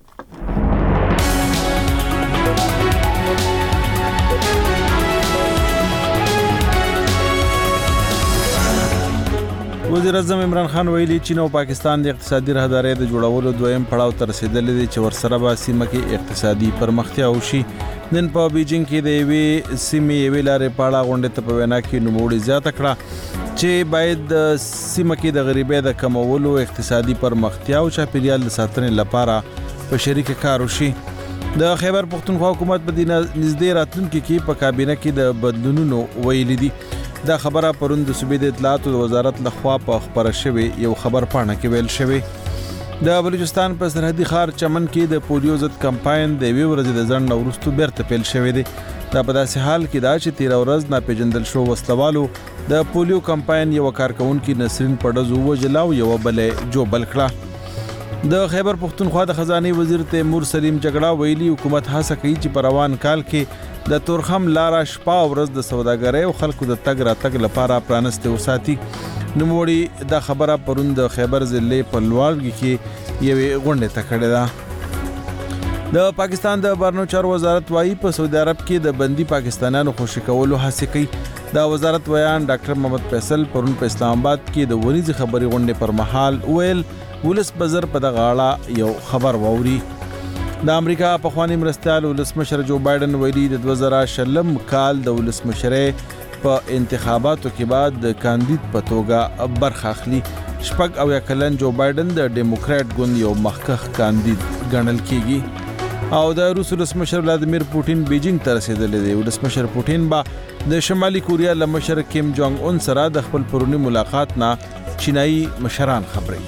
وزیر اعظم عمران خان ویلي چین او پاکستان د اقتصادي راهدارۍ د جوړولو دویم پړاو ته رسیدلي دي چې ورسره به سیمه کې اقتصادي پرمختیا وشي. نن په بیجینګ کې د یوې سیمې یوې لارې پاړه غونډې ته په وینا کې نوموړي زیاته کړه چې باید د سیمه کې د غریبۍ د کمولو، اقتصادي پرمختیا او چاپیریال د ساتنې لپاره په شریک کار وشي. د خیبر پختونخوا حکومت په دې نږدې راتلونکي کې په کابینه کې د بدلونونو ویلي دي. دا خبره پرون د صوبې د اطلاعات او وزارت لخوا په خبره شوی یو خبر پاڼه کې ویل شوی. د بلوچستان په سرحدي ښار چمن کې د پولیو ضد کمپاین د یوې ورځې د ځنډ نه وروسته بیرته پیل شوی دی. دا په داسې حال کې دا چې تیره ورځ ناپېژندل شو وسلوالو د پولیو کمپاین یو کارکونکي نسرین پډزو وژله او یو بلې جوبل کړه. د خیبر پختونخوا د خزانه وزیر تیمور سلیم جګړه ویلي حکومت هڅه کوي چې په روان کال کې د تورخم لاره شپه ورځ د سوداګرۍ او خلکو د تګ راتګ لپاره پرانسته وساتي. نوموړي دا خبره پرون د خیبر ضلع په لوړګي کې یوې غونډې ته کړې ده. د پاکستان د بهرنیو چارو وزارت وايي په سعودي عرب کې د بندي پاکستانیانو خوشي کولو هڅه کوي. دا وزارت ویان ډاکټر محمد فیصل پرون په اسلام آباد کې د ورځې خبري غونډې پر مهال ویل ولس بزر په دغه اړه یو خبر ووري. د امریکا په خواني مرستيال ولسمشر جو بایدن ویلي د دوه زره شلم کال د ولسمشرۍ په انتخاباتو کې بعد د کاندید په توګه برخه اخلي. شپږ او یا کلن جو بایدن د ډیموکرات ګوند یو مخکښ کاندید ګڼل کیږي او د روس ولسمشر ولادیمیر پوتین بیجینګ ته رسیدلی دی. ولسمشر پوتین به د شمالي کوریا له مشر کیم جونګ اون سره د خپل پرونی ملاقات نه چینایي مشران خبري.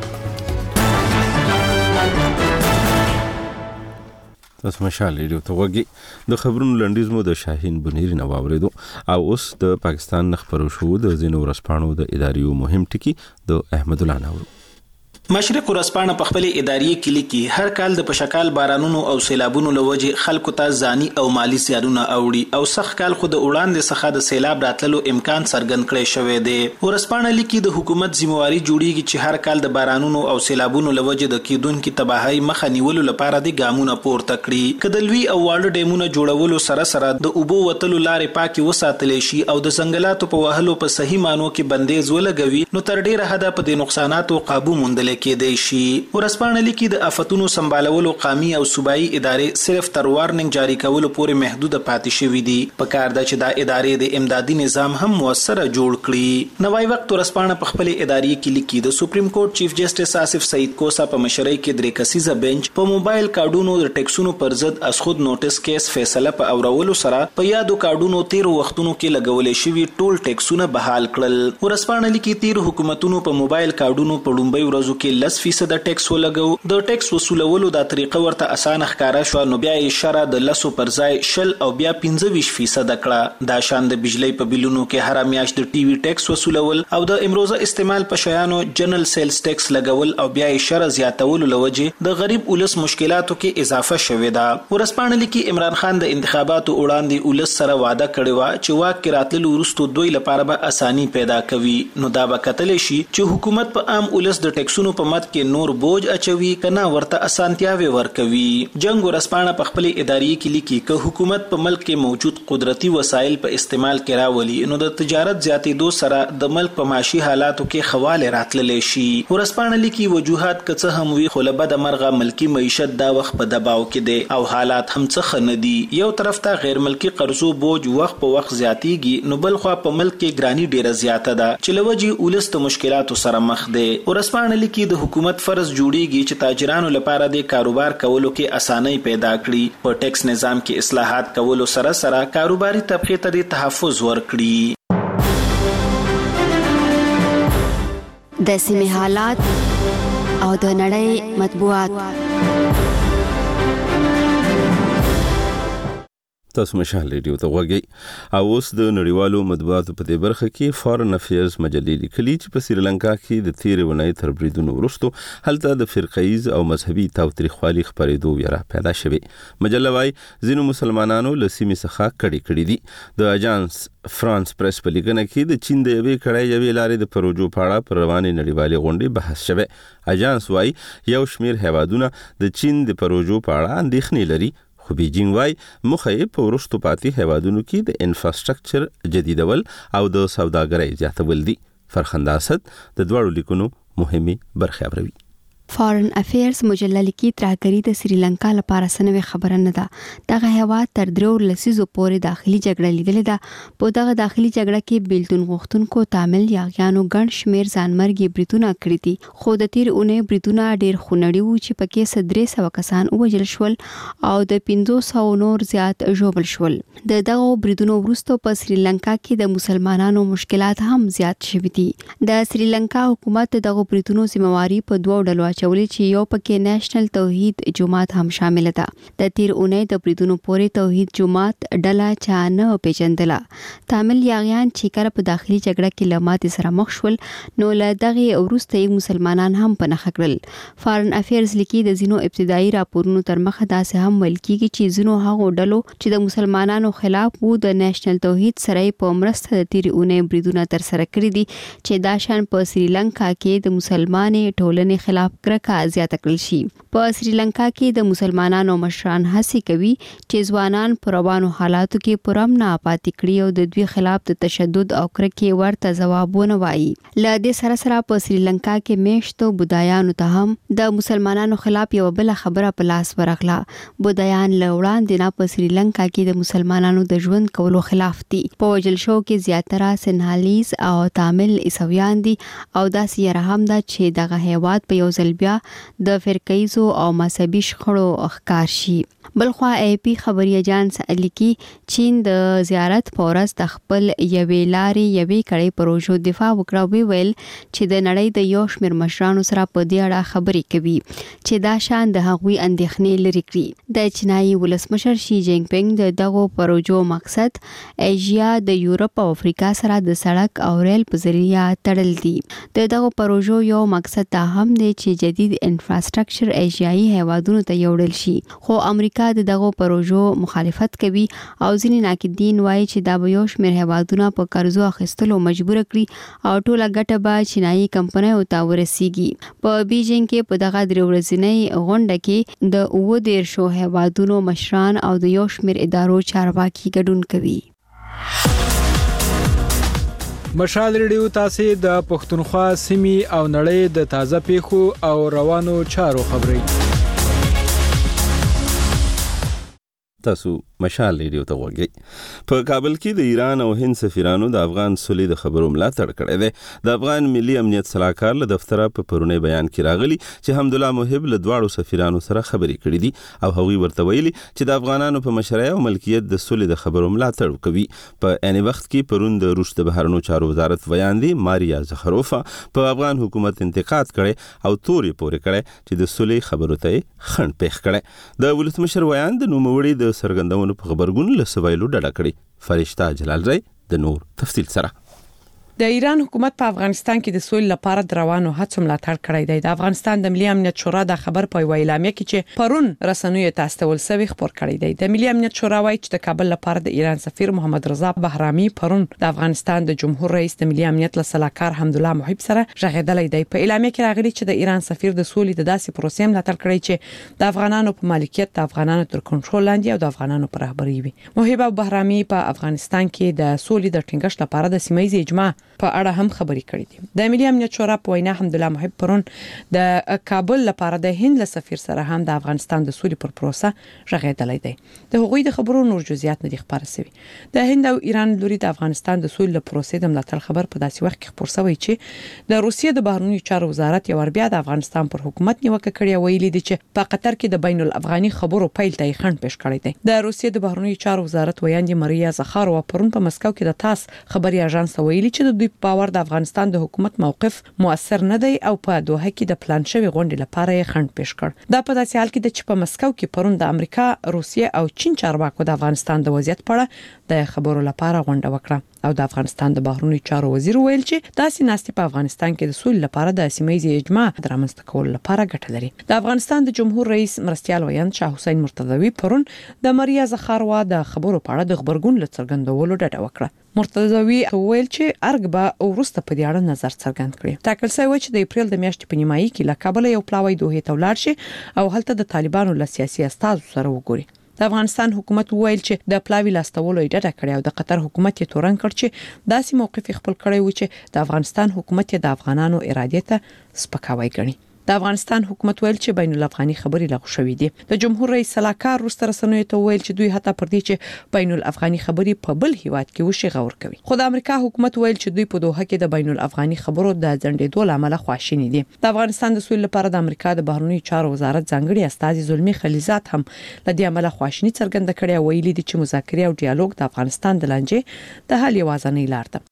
تاسو مشال ریډیو ته وګورئ. د خبرونو لنډیز مو د شاهین بونیری نه واوریدو او اوس د پاکستان نخبرو شو د زینو ورسپانو د اداري مهم ټکی د احمد الله نورو. مشرق ورسپانه په خپل اداري کلی کې هر کال د پشکال بارانونو او سیلابونو لوجه خلکو ته ځاني او مالی زیانونه اوړي او سخت کال خو د وړاندې څخه د سیلاب راتللو امکان څرګند کړی شوی دی. ورسپانه لیکي د حکومت ذمہواری جوړیږي چې هر کال د بارانونو او سیلابونو لوجه د کیدونکو تباہي مخه نیولو لپاره د ګامونه پورته کړي. کدلوي او واړه ډیمونه جوړولو سره سره د اوبو وتلو لارې پاکي وساتل شي او د ځنګلاتو په وهلو په صحیح مانو کې بندیز ولګوي نو تر ډیره حد په د نقصاناتو قابو موندل کېدای شي. ورسپانه لیکي د آفتونو سمبالولو قامي او صوبایي ادارې صرف تر وارننګ جاری کولو پورې محدود پاتې شوې دي. په کار ده چې دا ادارې د امدادي نظام هم موثر جوړ کړي. نوای وخت ورسپانه په خپل اداري کې لیکي د سپریم کورټ چیف جسټس آصف سعید کوسا په مشرۍ کې درې کسیزه بنچ په موبایل کارډونو د ټیکسونو پر ضد از خود نوټس کیس فیصله په اورولو سره په یادو کارډونو تیر وختونو کې لګولې شوی ټول ټیکسونه بحال کړل. ورسپانه لیکي تیر حکومتونو په موبایل کارډونو په لومبۍ ورځو کې لس فیصد ټیکس ولګو. د ټیکس وصولولو دا طریقه ورته اسانه ښکارا شو نو بیا یې شره د لسو پر ځای شل او بیا پنځه ویشت فیصد کړه. دا شان د بجلی په بیلونو کې هر میاشت د ټي وي ټیکس وصولول او د امروزه استعمال په شیانو جنرال سیلز ټیکس لګول او بیا یې شره زیاتولو لوجه د غریب ولس مشکلاتو کې اضافه شوې ده. ورسپانه لیکي عمران خان د انتخاباتو وړاندې ولس سره وعده کړې و چې واک کې راتللو وروسته دوی لپاره به اساني پیدا کوي. نو دا به کتل شي چې حکومت په عام ولس د ټیکسونو په مت کې نور بوج اچوي کنا ورته اسانتیاوي ورکوي. جنگ ورسپانه په خپل اداري کې لیکي ک حکومت په ملک کې موجود قدرتي وسایل په استعمال کې راولي نو د تجارت زیاتېدو سره د ملک په معاشي حالاتو کې خواله راتللې شي. ورسپانه لیکي وجوهات کڅه هم وی خلبه د مرغه ملکی معیشت دا وخت په دباو کې دي او حالات هم څه خندي. یو طرف ته غیر ملکی قرضو بوج وخت په وخت زیاتېږي نو بل خو په ملک کې ګرانی ډیره زیاته ده چې لوجي ولست مشکلاتو سره مخ دي. ورسپانه لیکي د حکومت فرض جوړیږي چې تاجرانو لپاره د کاروبار کولو کې اسانۍ پیدا کړي. په ټیکس نظام کې اصلاحات کولو سره سره کاروباري طبقه ته د تحفظ ورکړي. د سیمې حالات او د نړۍ مطبوعات. تاسو مشال ریډیو ته وګورئ او اوس د نړیوالو مطبوعاتو په دې برخه کې فارن افیرز مجلې لیکلي چې په سریلانکا کې د تیر ونې تر بریدونو وروسته هلته د فرقه‌ایز او مذهبي تاوتریخوالي خپرېدو ویره پیدا شوه. مجله وايي ځینو مسلمانانو له سیمې څخه کډې کړې دي. د اجانس فرانس پریس په لیکنه کې د چین د یوې کړای یوې لارې د پروژو په اړه پر روانې نړیوالې غونډې بحث شوه. اجانس وايي یو شمېر هیوادونه د چین د پروژو په اړه اندېښنې لري خو بیجینګ وايي مخه په ورستو پاتې هیوادونو کې د انفراستراکچر جدیدول او د سوداګرۍ زیاتول دي. فرخنده اسد د دوړو لیکونو مهمه برخه اوري. فارن افیرز مجله لیکي ترهګری د سریلانکا لپاره سنوي خبره نه ده. دغه هیواد تر درو لسیزو پورې داخلي جګړه لیدلې ده. په دغه داخلي جګړه کې بیلتون غوښتونکو تامل یاغیانو ګڼ شمیر ځانمرګي بریدونه کړی دي. خو د تیر اونۍ بریدونه ډیر خونړي وو چې پکې سدرې سو کسان وژل شول او د پنځوس سوه نور زیات ژوبل شول. د دغه بریدونو وروسته په سریلانکا کې د مسلمانانو مشکلات هم زیات شوي دي. د سریلانکا حکومت دغه بریدونو ذمہواری په دوه ډلو چولې چې یو پکې نېشنل توحید جماعت هم شامل ده. د تیر اونۍ د بریدونو پورې توحید جماعت ډله چا نه پیژندله. تامل یاغیان چې کله په داخلي جګړه کې له ماتې سره مخ شول نو له دغه وروسته مسلمانان هم په نښه کړل. فارن افیرز لیکي د ځینو ابتدایي راپورونو تر مخه داسې هم ویل کېږي چې ځینو هغو ډلو چې د مسلمانانو خلاف وو د نېشنل توحید سره په مرسته د تیر اونۍ بریدونه تر سره کړي دي چې دا شان په سریلانکا کې د مسلمانې ټولنې خلاف کرکه زیاته کړل شي. په سریلانکا کې د مسلمانانو مشران هڅې کوي چې ځوانان په روانو حالاتو کې پرامن پاتې کړي او د دوی خلاف د تشدد او کرکې ورته ځوابونه وایي. له دې سره سره په سریلانکا کې میشتو بودایانو ته هم د مسلمانانو خلاف یو بل خبره په لاس ورغله. بودایان له وړاندې نه په سریلانکا کې د مسلمانانو د ژوند کولو خلاف دي. په وجل شو کې زیاتره سنهالیز او تامل عیسویان دي او داسې یره هم ده چې دغه هیواد په یو ځل بیا د فرقه‌ایزو او مذهبي شخړو ښکار شي. بلخوا ای پی خبري اجانس لیکي چین د زیارت په ورځ د خپل یوې لارې یوې کړۍ پروژو دفاع وکړه. وی ویل چې د نړۍ د یو شمېر مشرانو سره په دې اړه خبرې کوي چې دا شان د هغوی اندېښنې لري کړي. د چینایي ولسمشر شي جینګ پینګ د دغو پروژو مقصد ایشیا د یورپ او افریقا سره د سړک او ریل په ذریعہ تړل دي. د دغو پروژو یو مقصد دا هم دی چې جدید انفراستراکچر ایشیایي هیوادونو ته یوړل شي. خو امریکا د دغو پروژو مخالفت کوي او ځینې ناقدین وایي چې دا به یو شمېر هیوادونه په قرضو اخیستلو مجبور کړي او ټوله ګټه به چینایي کمپنیو ته ورسیږي. په بیجینګ کې په دغه درې ورځنۍ غونډه کې د اووه دېرشو هیوادونو مشران او د یو شمېر ادارو چارواکي ګډون کوي. مشال ریډیو تاسو د پښتونخوا سیمې او نړۍ د تازه پیښو او روانو چارو خبري. تاسو مشال ریډیو ته وګورئ. په کابل کې د ایران او هند سفیرانو د افغان سولې د خبرو ملاتړ کړی دی. د افغان ملي امنیت صلاحکار له دفتره په پرونی بیان کې راغلی چې حمدالله محب له دواړو سفیرانو سره خبرې کړې دي او هغوی ورته ویلي چې د افغانانو په مشرۍ او ملکیت د سولې د خبرو ملاتړ کوي. په عین وخت کې پرون د روس د بهرنیو چارو وزارت ویاندې ماریا زخروفا په افغان حکومت انتقاد کړي او تورې پورې کړي چې د سولې خبرو ته خنډ پېښ کړي. د ولسمشر ویان د نوموړي د څرګندونو په خبرګون له سویلو ډډه کړې. فرشته جلال رای د نور تفصیل سره. د ایران حکومت په افغانستان کې د سولې لپاره د روانو هڅو ملاتړ کړی دی. د افغانستان د ملي امنیت شورا د خبر په اعلامیه کې چې پرون رسنیو ته استول سوي خبر کړی دی. د ملي امنیت شورا وايي چې د کابل لپاره د ایران سفیر محمد رضا بهرامي پرون د افغانستان د جمهور رئیس د ملي امنیت لسلاکار حمدالله محب سره ژغېدلې دی. په اعلامیه کې راغلي چې د ایران سفیر د سولې د داسې پروسې ملاتړ کړی چې د افغانانو په مالکیت، د افغانانو تر کنټرول لاندې او د افغانانو پر رهبري وي. محب بهرامي په افغانستان کې د سولې د ټینګښت لپاره د سیمه ییز اجماع په اړه هم خبرې کړې دي. د ملي امنیت شورا په وینا حمدالله محب پرون د کابل لپاره د هند له سفیر سره هم د افغانستان د سولې پر پروسه ژغېدلې دی. د هغوی د خبرو نور جزئیات نه دي خبره شوي. د هند او ایران لوري د افغانستان د سولې له پروسې د ملاتړ خبر په داسې وخت کې خبر شوی چې د روسیې د بهرنیو چارو وزارت یو بیا د افغانستان پر حکومت نیوکه کړې ویلي دي چې په قطر کې د بین الافغاني خبرو پیل ته خنډ پېښ کړی دی. د روسیې د بهرنیو چارو وزارت ویاندې ماریا زخاروا پرون په مسکو کې د تاس خبري اژانس ویلي چې د دوی باور د افغانستان د حکومت موقف مؤثر نه دی او په دوحه کې د پلان شوی غونډې لپاره یې خنډ پېښ کړ. دا په داسې حال کې چې په مسکو کې پرون د امریکا، روسیې او چین چارواکو د افغانستان د وضعیت په اړه د خبرو لپاره غونډه وکړه او د افغانستان د بهرنیو چارو وزیر ویل چې داسې ناستې په افغانستان کې د سولې لپاره د سیمه ییز اجماع د رامنځته کولو لپاره ګټه لري. د افغانستان د جمهور رئیس مرستیال ویاند شاه حسین مرتضوی پرون د ماریا زخاروا د خبرو په اړه د خبرګون لڅرګندولو ډډه وکړه. مرتضوی ویل چې ارګ به ورسته په دې اړه نظر څرګند کړي. ټاکل شوی چې د اپریل د میاشتې په نیمایي کې له کابل یو پلاوی دوه ته ولاړ شي او هلته د طالبانو له سیاسي استازو سره وګوري. د افغانستان حکومت ویل چې د پلاوی لاستولو ډډه کړې او د قطر حکومت یې تورن کړ چې داسې موقف خپل کړی و چې د افغانستان حکومت یې د افغانانو اراده ته سپکاوی ګڼي. د افغانستان حکومت ویل چې بین الافغاني خبري لغوه شوې دي. د جمهور رئیس سلاکار روسته رسنیو ته ویل چې دوی حتی پر دې چې بین الافغاني خبري په بل هیواد کې وشي غور کوي. خو د امریکا حکومت ویل چې دوی په دوحه کې د بین الافغاني خبرو د ځنډېدو لامل خواشیني دي. د افغانستان د سولې لپاره د امریکا د بهرنیو چارو وزارت ځانګړي استازي زلمی خلیزات هم د دې عمل خواشیني څرګنده کړې او ویلي دي چې مذاکره او ډیالوګ د افغانستان د لانجې د حل یوازینۍ لار ده.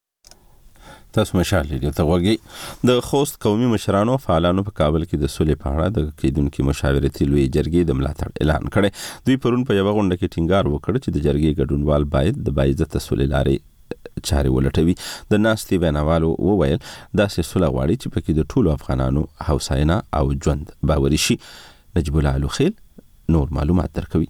تاسو مشال لري ته وګورئ د خوست قومي مشرانو فعالانو په کابل کې د سولې په اړه د کېدونکو مشاورتي لوی جرګې د ملاتړ اعلان کړي. دوی پرون په یو غونډه کې ټینګار وکړ چې د جرګې ګډونوال باید د باعزته سولې لارې چاري ولټوي. د ناستې ویناوالو وویل داسې سوله غواړي چې پکې د ټولو افغانانو هوساینه او ژوند باوري شي. نجیب الله علوخیل نور معلومات درکوي.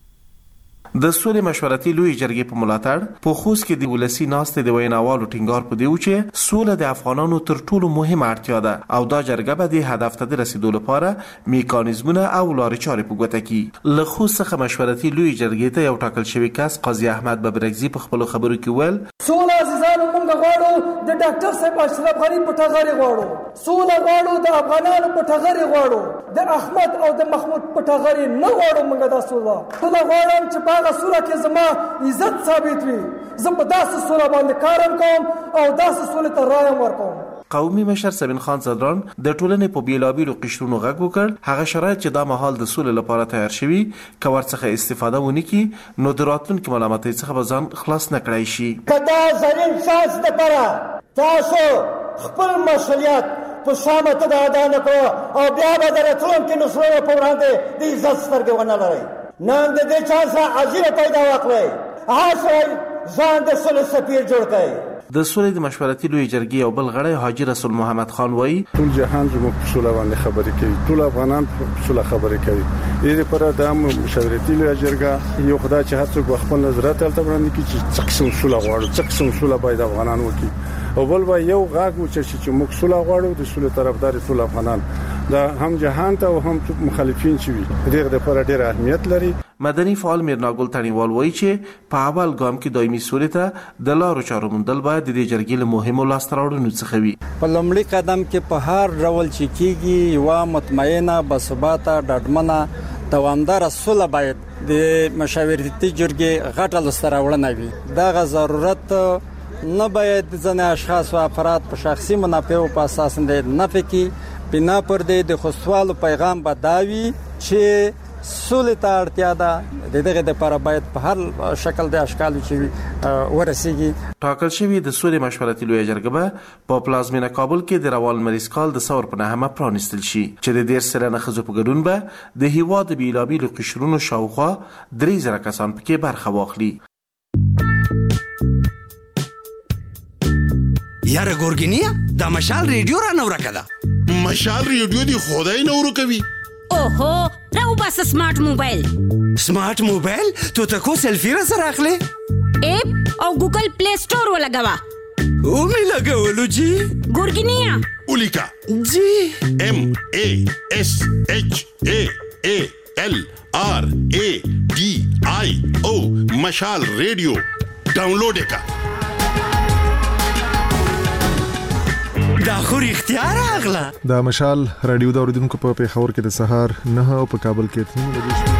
د سولې مشورتي لوی جرګې په ملاتړ په خوست کې د ولسی ناستې د ویناوالو ټینګار په دیو چې سوله د افغانانو تر ټولو مهمه اړتیا ده او دا جرګه به د هدف ته رسیدو لپاره میکانیزمونه او لارې چارې په ګوته کړي. له خوست څخه مشورتي لوی جرګې ته یو ټاکل شوی کس قاضي احمد ببرګزي په خپل خبرو کې ویل سوله عزیزانو موږ غواړو د ډاکټر صاحب اشرف غنی په ټغر غواړو، سوله غواړو د افغانانو په ټغر غواړو، د احمد او د محمود په ټغر نه غواړو. موږ دا سوله سوله غواړم چې په هغه سوله کې زما عزت ثابت وي. زه په داسې سوله باندې کارم کوم او داسې سوله ته رایم ورکوم. قومي مشر سبین خان صدران د ټولنې په بیلابیلو قشرونو غږ وکړ. هغه شرایط چې دا مهال د سولې لپاره تیار شوي که ورڅخه استفاده ونه کړي نو د راتلونکي ملامتۍ څخه به ځان خلاص نه کړی شي. که دا زرین شانس دپاره تاسو خپل مسؤلیت په شامته د ادا نه کړو او بیا به د راتلونکي نسلونو په وړاندې د عزت سترګې ونه لرئ. نن د دې چانس عزیره پیدا وکړئ، هڅه ځان د سولې سفیر جوړ کړئ. د سولې د مشورتي لوی جرګې او بل غړی حاجی رسول محمد خان وایي ټول جهان زموږ په سوله باندې خبرې کوي، ټول افغانان په سوله خبرې کوي. دې لپاره د مشورتي لوی جرګه یو خدای چې هر څوک خپل نظرات تلته وړاندې کوي چې څه قسم سوله غواړي، څه قسم سوله باید افغانان وکړي. او بل به یو غاګ و چې موږ سوله غواړو، د سولې طرفدار ټول افغانان دا هم جهان ته او هم مخالفین چې وي دغه لپاره ډېر اهمیت لري. مدني فعال میرناګل تڼیوال وایي چې په اول ګام کې دایمي سولې ته د لارو چارو موندل باید د دې جرګې له مهمو لاسته راوړنو څخه وي. په لومړي قدم کې په هر ډول چې کېږي یوه مطمئنه باثباته ډاډمنه دوامداره سوله باید د مشاورتي جرګې غټه لاسته راوړنه وي. دغه ضرورت نه باید ځینې اشخاص او افراد په شخصي منافعو په اساس نه پکې بنا پر دې د خوستوالو پیغام به دا وي چې سولې ته اړتیا ده، د دغه لپاره باید په هر شکل د اشکالو چې ورسیږي. ټاکل شوی د سولې مشورتي لوی جرګه به په پلازمینه کابل کې د روان مریض کال د ثور په نهمه پرانیستل شي چې د ډېر سلنه ښځو په ګډون به د هیواد د بیلابیلو قشرونو شاوخوا درې زره کسان پکې برخه واخلي. یاره ګورګینیا دا مشال ریډیو را نو راکړه مشال ریډیو دی خدای نو ورکوي اوهو راو بس سمارټ موبایل سمارټ موبایل ته تاسو سلفي را سره اخلي اپ او ګوګل پلی سٹور ولګوا او می لګولو جی ګورګینیا اولیکا جی ام ا اس اچ ا ا ال آر ا डी आई او مشال ریډیو ډاونلوډ کا دا خو اختیار اغلا دا مشال رادیو د اوریدونکو په پیښور کې د سهار نه او په کابل کې تنو بجې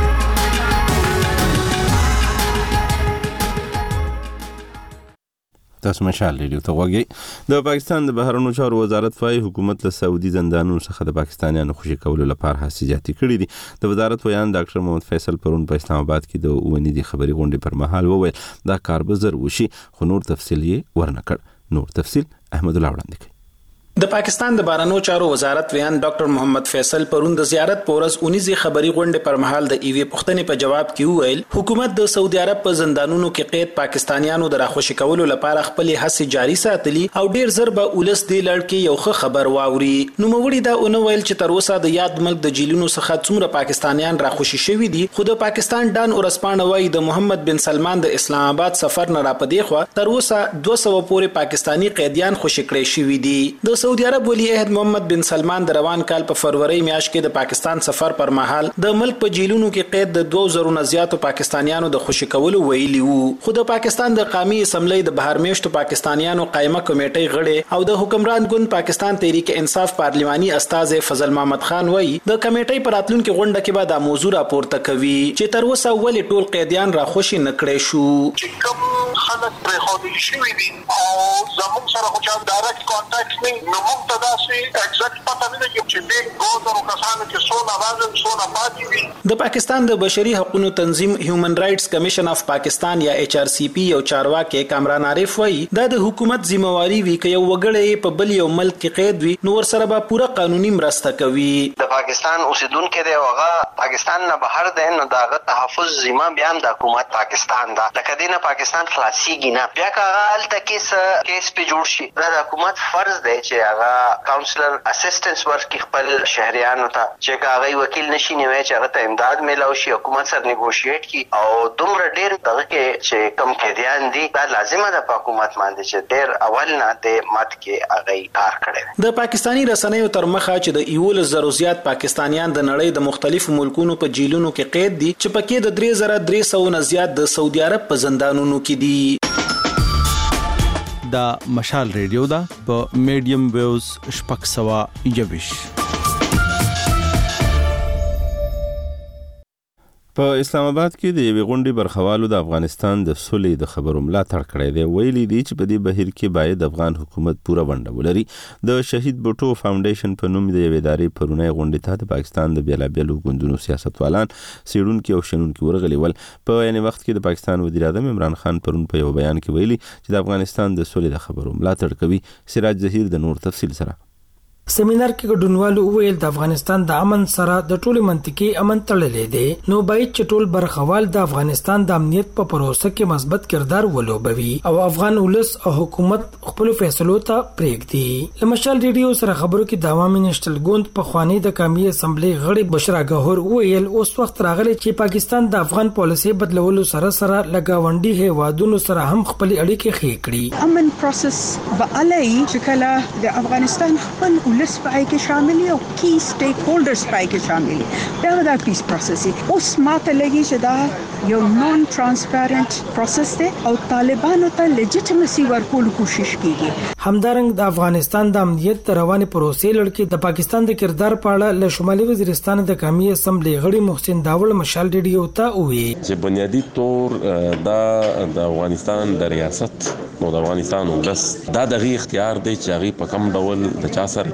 تاسو مشال ریډیو ته وګورئ د پاکستان د بهرنیو چارو وزارت وايي حکومت له سعودي زندانونو څخه د پاکستانیانو خوشي کولو لپاره هڅې زیاتې کړې دي د وزارت ویان ډاکټر محمد فیصل پرون په اسلام آباد کې د اونۍ د خبري غونډې پر مهال وویل دا کار به زر وشي خو نور تفصیل یې ورنکړ نور تفصیل احمد الله وړاندې کوي د پاکستان د بهرنیو چارو وزارت ویان ډاکټر محمد فیصل پرون د زیارت پورز اونیزي خبري غونډې پر مهال د ایوي پښتنې په جواب کې وویل حکومت د سعودي عرب په زندانونو کې قید پاکستانیانو د راخوشي کولو لپاره خپل هڅې جاري ساتلي او ډیر زر به ولس دی لړ کې یو ښه خبر واوري نو موړي دا اون ویل چې تر اوسه د یاد ملک د جیلونو څخه څومره پاکستانیان راخوشي شوي دي خو د پاکستان ډان اورسپانه وایي د محمد بن سلمان د اسلام آباد سفر نه را پدې خو تر اوسه دوه سوه پورې پاکستانی قیدیان خوشي کړي شوي دي د سعودي عرب ولی محمد بن سلمان د روان کال په فروری میاشت کې د پاکستان سفر پر مهال د ملک په جیلونو کې قید د دوه زره نه زیاتو پاکستانیانو د خوشي کولو ویلي وو خو د پاکستان د قومي اسمبلی د بهر میشتو پاکستانیانو قائمه کمیټې غړي او د حکمران ګوند پاکستان تحریک انصاف پارلماني استاد فضل محمد خان وایي د کمیټې پر راتلونکو غونډه کې به د موضوع راپورته کوي چې تر اوسه ولې ټول قیدیان را خوشي نکړي شو چې کوم خلک پر خو دي شوی دي او زموږ سره خو چې ډایرکټ کانټاکټ نه نو موږ ته ایگزیکټ پته نه لګي چې دې ګوزرو کسانو کې څونه راځي څونه پاتې وي د پاکستان د بشري حقوقو تنظیم هیومن رائټس کمیشن اف پاکستان یا ایچ آر سی پی یو چارواکي کامران عارف وایي دا د حکومت ذمہواری وی چې یو وګړی په بل یو ملک کې قید وي نو ور سره به پوره قانوني مرسته کوي د پاکستان اوسیدونکو دی هغه پاکستان نه بهر دی نو داغه تحفظ ذمہ بیا هم د حکومت پاکستان دا لکه دینه پاکستان خلاصيږي نه بیا کاغه الته کیس کیس په جوړ شي دا د حکومت فرض دی چې هغه کاونسلر اسسټنس ورکړي خپل شهريانو ته چې هغه وکیل نشي نیوي چې هغه ته امداد ملو شي حکومت سره نیګوشیټ کی او دومره ډیر دغه کې چې کم قیدیان دي دا لازمه ده په حکومت باندې چې ډیر اول نه د مات کې هغه کار کړي د پاکستانی رسنیو تر مخه چې د ایول زرو زیات پاکستانیان د نړۍ د مختلفو ملکونو په جیلونو کې قید دي چې پکې د درې زره درې سوه نه زیات د سعودي عرب په زندانونو کې دي دا مشال ریډیو دا په میډیم ویوز شپږ سوه یویش په اسلام آباد کې د یوې غونډې برخوالو د افغانستان د سولې د خبرو ملاتړ کړی دی ویلي دي چې په دې بهیر کې باید د افغان حکومت پوره ونډه ولري د شهید بوټو فاونډیشن په نوم د یوې ادارې پرونی غونډې ته د پاکستان د بیلابیلو ګوندونو سیاستوالان څېړونکي او شنونکي ورغلي ول په عین وخت کې د پاکستان وزیر اعظم عمران خان پرون په یو بیان کې ویلي چې د افغانستان د سولې د خبرو ملاتړ کوي سراج ظهیر د نور تفصیل سره سیمینار کې ګډونوالو وویل د افغانستان د امن سره د ټولو منطقي امن تړلې دی نو باید چې ټول برخوال د افغانستان د امنیت په پروسه کې مثبت کردار ولوبوي او افغان ولس او حکومت خپل فیصلو ته پریږدي لمشال ریډیو سره خبرو کې د عوامي نېشنل ګوند په خوانی د قومي اسمبلی غړي بشرا ګهور وویل اوس وخت راغلی چې پاکستان د افغان پالیسي بدلولو سره سره لګاونډي هیوادونو سره هم خپل اړیکې ښې کړي امن پروسس به علي چې کله د افغانستان خپل ولس پای کې شامل یو کی سټیک هولډرز پای کې شامل دی دا پیس پروسس اوس ماته لګي چې دا یو نون ترانسپیرنٹ پروسس دی او طالبانو ته لیجیټیمسي ورکول کوشش کیږي همدارنګ د افغانستان د امنیت رواني پروسې لړ د پاکستان د کردار په اړه له شمالي وزیرستان د قومي اسمبلی غړي محسن داول مشال ریډیو ته وی چې بنیادی طور دا د افغانستان د ریاست او د افغانستان ولس دا دغه اختیار دی چې هغه په کوم ډول د چا سره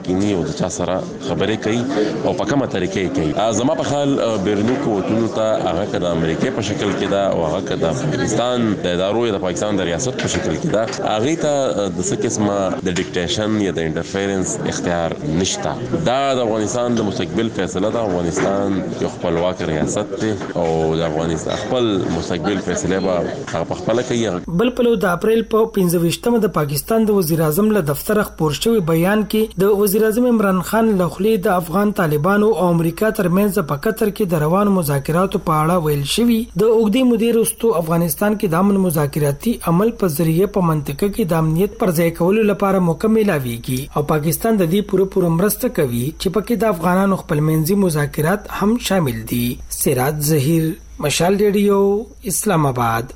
کینی او د چا سره خبرې کوي او په کومه طریقې کوي. زما په خیال بیرونی قوتونو ته هغه که د امریکای په شکل کې دا او هغه که د پاکستان د ادارو یا د پاکستان د ریاست په شکل کې دا هغه ته د څه قسمه د ډیکټیشن یا د انټرفیرنس اختیار نشته. دا د افغانستان د مستقبل فیصله ده. افغانستان یو خپلواک ریاست دی او د افغانستان خپل مستقبل فیصله به هغه په خپل کوي. بل په د اپریل په پنځه ویشتمه د پاکستان د وزیر اعظم له دفتر خبر شوی بیان کې د وزیر اعظم عمران خان لخوا د افغان طالبانو او امریکا ترمنځ په قطر کې د روان مذاکراتو په اړه ویل شوی د اوګدي مدیر وروسته افغانستان کې د امن مذاکراتي عمل په ذریعہ په منطقه کې د امنیت پر ځای کولو لپاره مکمل اویږي او پاکستان د دې پوره پوره مرسته کوي چې پکې د افغانانو خپلمنځي مذاکرات هم شامل دي. سراج ظهیر، مشال ریډیو، اسلام آباد.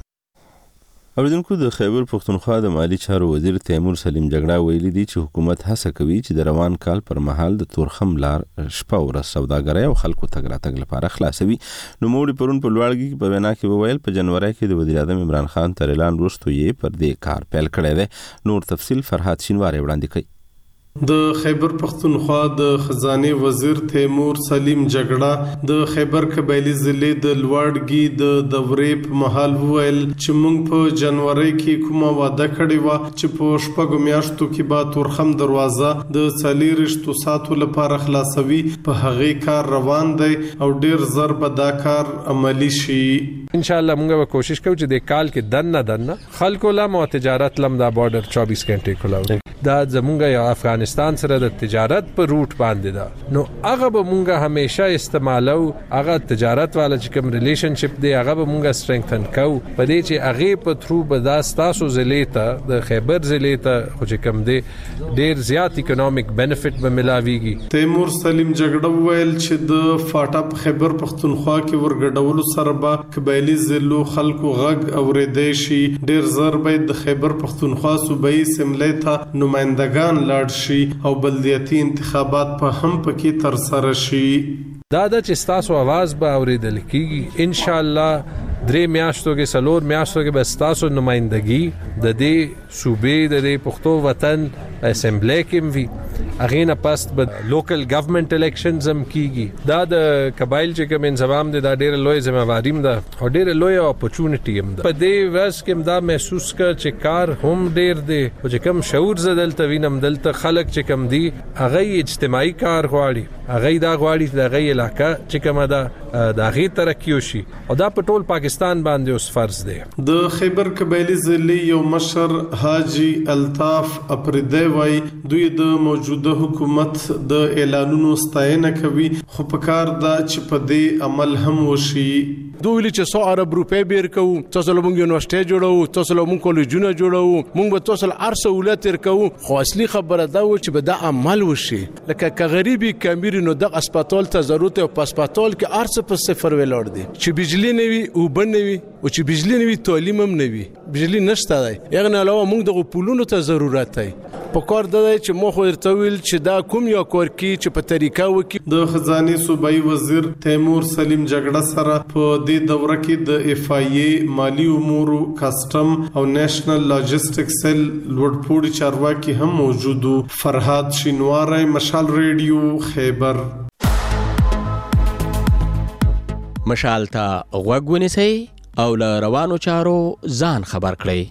اوریدونکو د خیبر پختونخوا د مالی چارو وزیر تیمور سلیم جګړه ویلي دی چې حکومت هڅه کوي چې د روان کال پر مهال د تورخم لار شپه ورځ سوداګرۍ او خلکو تګ راتګ لپاره خلاصوي. نو موږ پرون په لوړګي په وینا کې وویل په جنوري کې د وزیر اعظم عمران خان تر اعلان وروسته یې پر دې کار پیل کړی دی. نور تفصیل فرحات شینواری وړاندې کوي. د خیبر پختونخوا د خزانه وزیر تیمور سلیم جګړه د خیبر قبایلی ضلع د لوړګي د دورې په محل ویل چې موږ په جنوري کې کومه وعده کړې و چې په شپږو میاشتو کې به تورخم دروازه د څلورشتو ساتو لپاره خلاصوي. په هغه کار روان دی او ډیر زر به دا کار عملی شي. ان شاء الله موږ به کوشش کوو چې د کال کې دنه دنه خلکو لم او تجارت لم دا بارډر چوبیس غنټې کولاو. دا زمونږ یو افغانستان سره د تجارت په روټ باندې ده. نو هغه به مونږه همیشه استعمالو. هغه تجارت والا چې کوم ریلیشنشپ دی هغه به مونږه سترنګتن کوو په دې چې هغه په ترو به دا ستاسو ضلع ته د خیبر ضلع ته خو چې کوم دی ډیر زیات اکونومیک بینیفیټ به ملاويږي. تیمور سلیم جګړه ویل چې د فاټا خیبر پختونخوا کې ورګډولو سره به قبایلی ضلعو خلکو غږ اورېدای شي. ډیر زر به د خیبر پختونخوا صوبایي سملې ته نمائندگان لاړ شي او بلدیاتي انتخابات په هم پکې تر سره شي. دا د چې تاسو आवाज به اوریدل کیږي. ان شاء الله درې میاشتو کې سلور میاشتو کې به تاسو نمائندګي د دې صوبې د دې پښتو وطن اسمبلی کې وي. اغه نه پاست به لوکل ګورنمنت الیکشنز هم کیږي. دا د قبایل چې کوم انضمام دي دا ډېر لوی ځمواري ده او ډېر لوی اپورچونټی هم ده. په دې ورځ کې دا محسوس کړ چې کار هم ډېر دی او چې کوم شعور زدل توینم دلته خلک چې کوم دي هغه اجتماعي کار غواړي. هغه دا غواړي چې دغه علاقہ چې کومه ده د هغه ترقی وشي او دا په ټول پاکستان باندې اوس فرض دی. د خیبر قبایلی ضلع یو مشر حاجی الطاف اپریدی وای دوی د موجوده حکومت د اعلانونو ستاینه کوي خو په کار دا چې په دې عمل هم وشي. دوی ویل چې سو عرب روپې بیر کوو تاسو له موږ یونیورسيټي جوړو تاسو له موږ کالجونه جوړو موږ به تاسو له ارسه ولات ورکو. خو اصلي خبره دا و چې به دا عمل وشي. لکه که غریبي کمیر نو د هسپتال ته ضرورت او هسپتال کې ارسه په صفر ویلور دي چې بجلی نه وي او بن نه وي او چې بجلی نه وي تعلیم هم نه وي. بجلی نشته دی. یغه نه علاوه موږ د پولونو ته ضرورت دی. په کار ده چې مو خو ورته ویل چې دا کوم یو کور کې چې په طریقه وکي. د خزانه صوبایي وزیر تیمور سلیم جګړه سره په دې دوره کې د اف ای ای مالی امور کسٹم او نېشنل لاجستیک سیل لوړپوړي چارواکي هم موجود. فرحات شینواری، مشال ریډیو، خیبر. مشال ته غوږ ونیسئ او له روانو چارو ځان خبر کړئ.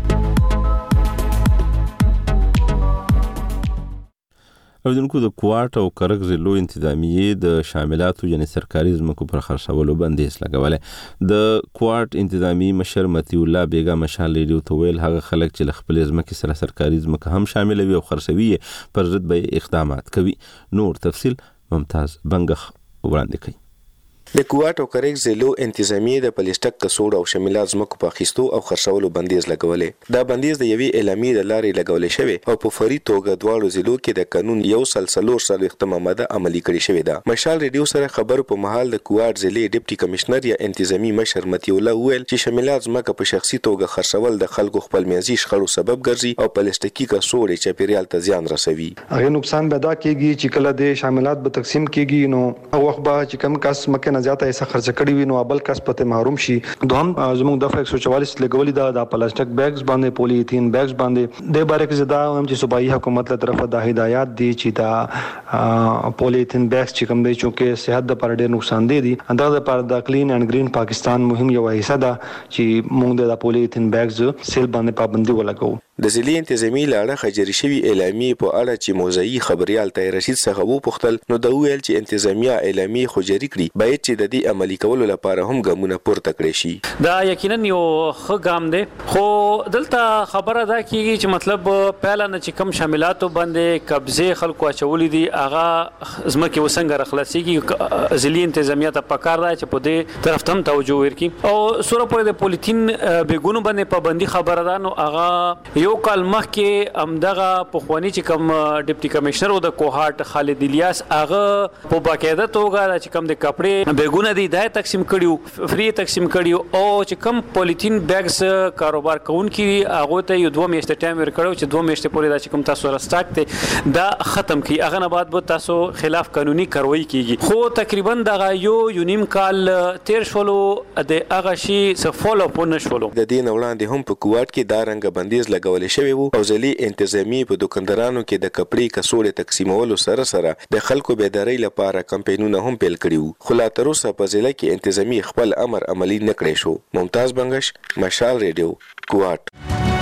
اوریدونکو د کوارټ او کرک ضلعو انتظامیې د شاملاتو یعنی سرکاري ځمکو پر خرڅولو بندیز لګولې. د کوارټ انتظامی مشر متی الله بیگا مشال ریډیو ته ویل هغه خلک چې خپل ځمکې سره سرکاري ځمکه هم شاملوي او خرڅوي پر ضد به اقدامات کوي. نور تفصیل ممتاز بنګخ وړاندې کوي. د کوارټ او کرک ضلعو انتظامیې د پلیسټک کڅوړ او شاملات ځمکو په اخیستو او خرڅولو بندیز لګولې. دا بندیز د یوې اعلامیې د لارې لګولې شوی او په فوري توګه دواړو ضلعو کې د قانون یو سل څلور څلوېښتمه ماده عملي کړې شوې ده. مشال ریډیو سره خبرو په مهال د کوارټ ضلع ډیپټي کمشنر یا انتظامی مشر متی الله وویل چې شاملات ځمکه په شخصي توګه خرڅول د خلکو خپلمنځي شخړو سبب ګرځي او پلیسټکي کڅوړې چاپیریال ته زیان رسوي. هغه نقصان پیدا کیږي چې کله د شاملات به تقسیم کیږي نو هغه وخت به چې کم کس مکه زیاته ایسه خرچ کړي وي نو بل کس پته محروم شي. دوهم زموږ دغه ایک سو چوالیس لګولې دا د پلاستیک بیگز باندې پولی ایتھین بیگز باندې د باره کې زدا هم چې صوبایي حکومت له طرفه د هدایت دي چې دا پولی ایتھین بیگز چې کوم دی چې صحت د پر ډېر نقصان دي دي اندازه پر د کلین اینڈ گرین پاکستان مهم یو حصہ ده چې موږ د پولی ایتھین بیگز سیل باندې پابندي ولګو. د ضلعي انتظامی لاړه خجری شوی اعلامیه په اړه چې موضوعي خبريال طاهر رشید څخه وو پختل نو د ویل چې انتظامیه اعلامیه خو جری کړي باید چې د دې عملی کولو لپاره هم ګامونه پورته کړي شي. دا یقینا یو ښه ګام دی خو دلته خبره ده کیږي چې مطلب پهلا نه چې کم شاملاتو باندې قبضه خلکو اچولې دي هغه زمکه وسنګ رخلاصيږي ضلعي انتظامیه ته پکار ده چې په دې طرف ته توجه ورکړي او سوره پورې د پولیتین بیګونو باندې پابندي خبره ده نو هغه یو کال مخکې امدغه پخوانی چې کوم ډیپټي کمشنر او د کوهاټ خالد الیاس هغه په باقاعده توګه چې کوم د کپړې بیګونه دي دای تقسیم کړیو فری تقسیم کړیو او چې کوم پولیتین بیگز کاروبار کوونکي هغه ته یو دوه میاشتې ټایم ورکړو چې دوه میاشتې پورې دا چې کوم تاسو را سٹاک ته دا ختم کی هغه نه بعد به تاسو خلاف قانوني کاروایی کیږي خو تقریبا دغه یو یونیم کال تیر شولو د هغه شی څه فالو اپ نه شولو. د دې وړاندې هم په کوټ کې دا رنګ بندیز لګول شوی وو او ځلې انتظامی په دکاندارانو کې د کپړې کڅوړې تقسیمولو سره سره د خلکو بیداری لپاره کمپاینونه هم پیل کړي وو خو لا تر اوسه په ضلع کې انتظامی خپل امر عملی نه کړی شو. ممتاز بنگش، مشال ریډیو، کوټ.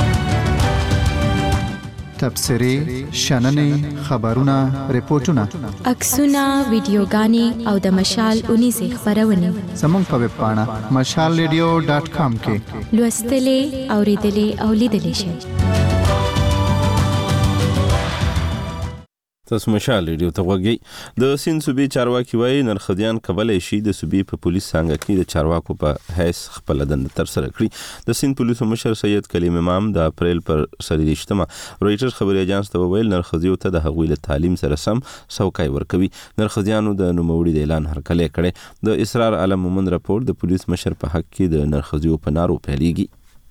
تبصرې، شننې، خبرونه، ریپورتونه، عکسونه، ویډیوګانې او د مشال اونیزې خبرونه زموږ په ویب پاڼه مشال ریډیو ډاټ کام کې لوستلې، اوریدلې او لیدلې شئ. تاسو مشال ریډیو ته وګورئ. د سین صوبې چارواکي وایي نرخديان کولای شي د صوبې په پولیس څنګه کې د چارواکو په حیث خپل دنده تر سره کړي. د سین پولیسو مشر سید کلیم امام د اپریل پر سلیریشتمه رويټرز خبري اجانس ته وویل نرخديو ته د هغوی له تعلیم سره سم سوکای ورکوي. نرخديانو د نوموړي د اعلان هرکلی کړي. د اسرار عالم مومن راپور د پولیس مشر په حق کې د نرخديو په نارو پیلېږي.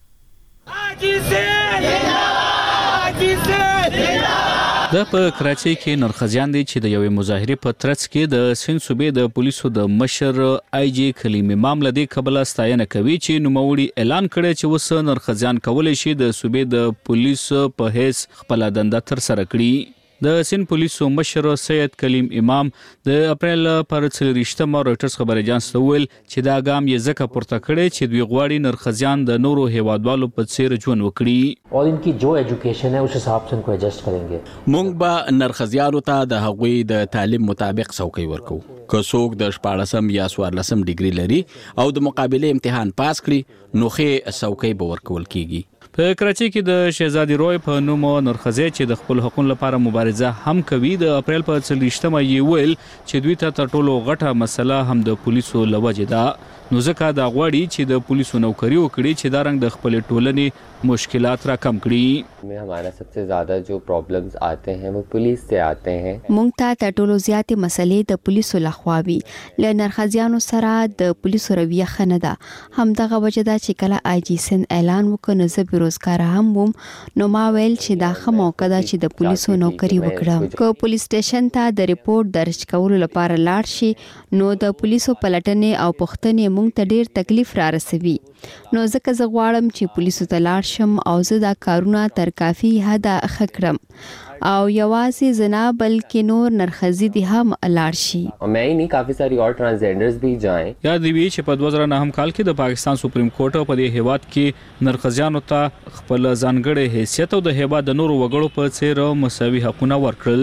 د په کراچۍ کې نرخزیان دي چې د یوې مظاهرې په ترڅ کې د سین صوبې د پولیسو د مشر آی جی کلیم امام لدی قبل ستاینه کوي چې نوموړي اعلان کړی چې وس نرخزیان کولای شي د صوبې د پولیسو په حیث خپل دنده تر سره کړي. د سین پولیسو مشر سید کلیم امام د اپریل پر څلریشتمه رويټرز خبر اجانس ته ویل چې دا ګام یې ځکه پورته کړی چې دوی غواړي نرخزیان د نورو هیوادوالو په څیر ژوند وکړي او انکی جو ایجوکیشن ہے اس حساب سے ان کو ایڈجسٹ کریں گے. مونږ به نرخزیانو ته د هغوی د تعلیم مطابق څوکۍ ورکو. که څوک د شپاړسم یا څوارلسم ډیګري لري او د مقابله امتحان پاس کړي نو ښې څوکۍ به ورکول کیږي. په کراچۍ کې د شهزادي روي په نوم نرخزی چې د خپل حقوقو لپاره مبارزه هم کوي د اپریل په څلریشتمه یې ویل چې دوی ته تر ټولو غټه مسله هم د پولیسو لوجه ده نو ځکه دا غواړي چې د پولیسو نوکری وکړي چې دا رنګ د خپل ټولنې مشکلات را کم کړي. हमारा सबसे ज्यादा जो प्रॉब्लम्स आते हैं वो पुलिस से आते हैं. مونږ ته د ټولو زیاتې مسلې د پولیسو لخوا وي. ل نرخزیانو سره د پولیسو رویه خنه ده. هم دغه وجه ده چې کله آی جی سن اعلان وکړ زه بیروزګار هم وم نو ما ویل چې دا ښه موقع ده چې د پولیسو نوکری وکړم. که پولیس سټیشن ته د ریپورت درج کولو لپاره لاړ شي نو د پولیسو پلټنې او پوښتنې مونږ ته ډیر تکلیف را رسوي. نو ځکه زه غواړم چې پولیسو ته لاړ شم او زه دا کارونه تر کافي حده ښه کړم او یوازې زنا بلکې نور نرخزي دي هم لاړ شي. میں ہی نہیں کافی ساری اور ټرانسجنډرز بھی جائیں. یاد دی چې په دوه زره نهم کال کې د پاکستان سپریم کورټ په دې هیواد کې نرخزیانو ته خپل ځانګړی حیثیت او د هیواد د نورو وګړو په څیر مساوي حقونه ورکړل.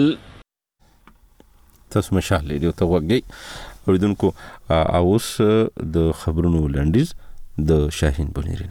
تاسو مشال ریډیو ته وګورئ. اوریدونکو اوس د خبرونو لنډیز د شاهین بنیرینا.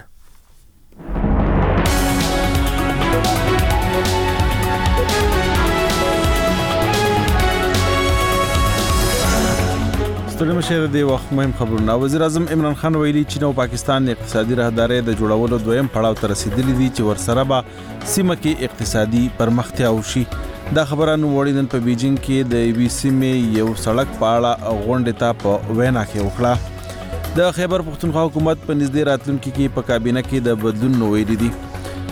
ستړي مشه د وخت مهم خبرونه. وزیر اعظم عمران خان ویلي چې نو پاکستان اقتصادي راهداري د جوړولو دویم پړاو ته رسیدلی دی چې ورسره به سیمه کې اقتصادي پرمختیا وشي. دا خبره نو وړاندې په بیجینګ کې د وی سیمې یو سړک په اړه غونډه ته په وینا کې وکړه. د خیبر پختونخوا حکومت په نږدې راتلونکي کې په کابینه کې د بدلون نوې دي.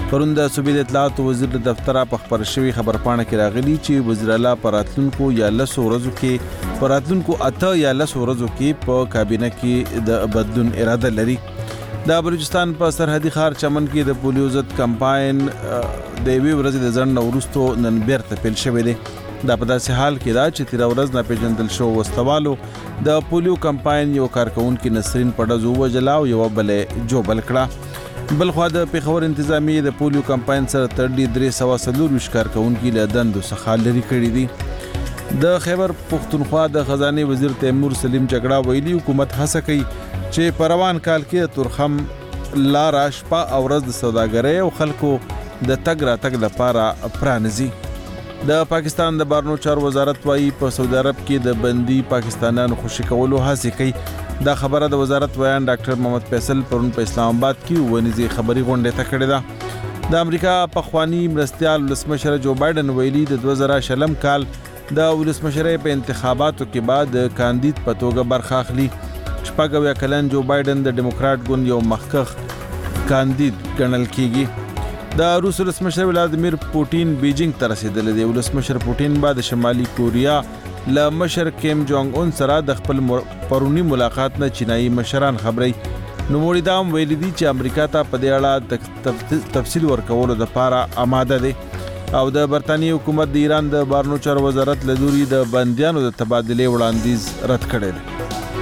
پرون د صوبې د اطلاعات وزیر د دفتر په خبر شوی خبرپاڼه کې راغلی چې وزیر اعلی پراتلونکو یا لسو ورځو کې پراتلونکو اته یا لسو ورځو کې په کابینه کې د بدلون اراده لري. د بلوچستان په سرحدي ښار چمن کې د پولیو ضد کمپاین د یوې ورځې د ځنډ نه وروسته نن بیرته پیل شوی دی. دا په داسې حال کې دا چې تیره ورځ ناپېژندل شوو وسلوالو د پولیو کمپاین یو کارکونکي نسرین په ډزو ووژله او یوه بلې جوبل کړه. بلخوا د پېښور انتظامیې د پولیو کمپاین سره تړلي درې سوه څلورویشت کارکونکي له دندو څخه لرې کړي دي. د خیبر پښتونخوا د خزانې وزیر تیمور سلیم جګړه ویلي حکومت هڅه کوي چې په روان کال کې تورخم لاره شپه او ورځ د سوداګرۍ او خلکو د تګ راتګ لپاره پرانیزي. د پاکستان د بهرنیو چارو وزارت وايي په سعودي عرب کې د بندي پاکستانیانو خوشي کولو هڅې کوي. دا خبره د وزارت ویان ډاکټر محمد فیصل پرون په اسلام آباد کې ونیزي خبري غونډه ته کړې ده. د امریکا پخوانی مرستیال ولسمشر جو بایدن ویلي د دوه زره شلم کال د ولسمشرۍ په انتخاباتو کې بعد کاندید په توګه برخه اخلي. شپږ اویا کلن جو بایدن د ډیموکراټ ګوند یو مخکښ کاندید ګڼل کیږي. د روس ولسمشر ولادیمیر پوټین بیجینګ ته رسیدلی دی. ولسمشر پوټین به د شمالي کوریا له مشر کیم جونګ اون سره د خپل پرونی ملاقات نه چینایي مشران خبري. نوموړي دا هم ویلي دي چې امریکا ته په دې اړه تفصیل ورکولو دپاره آماده دی. او د برطانیې حکومت د ایران د بهرنیو چارو وزارت له لوري د بندیانو د تبادلې وړاندیز رد کړی دی.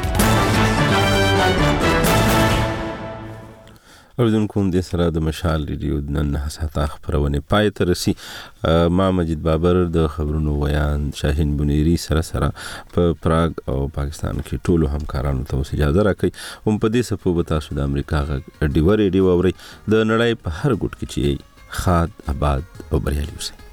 اوریدونکو هم دې سره د مشال ریډیو نن نه ساعته خپرونې پای ته رسي. ما مجید بابر د خبرونو ویان شاهین بنيري سره سره په پراګ او پاکستان کې ټولو همکارانو ته اجازه راکړي. هم په دې څپو به تاسو د امریکا غږ ډیوه ریډیو اورئ د نړۍ په هر ګوټ کې چې خاد آباد او بریالي اوسئ.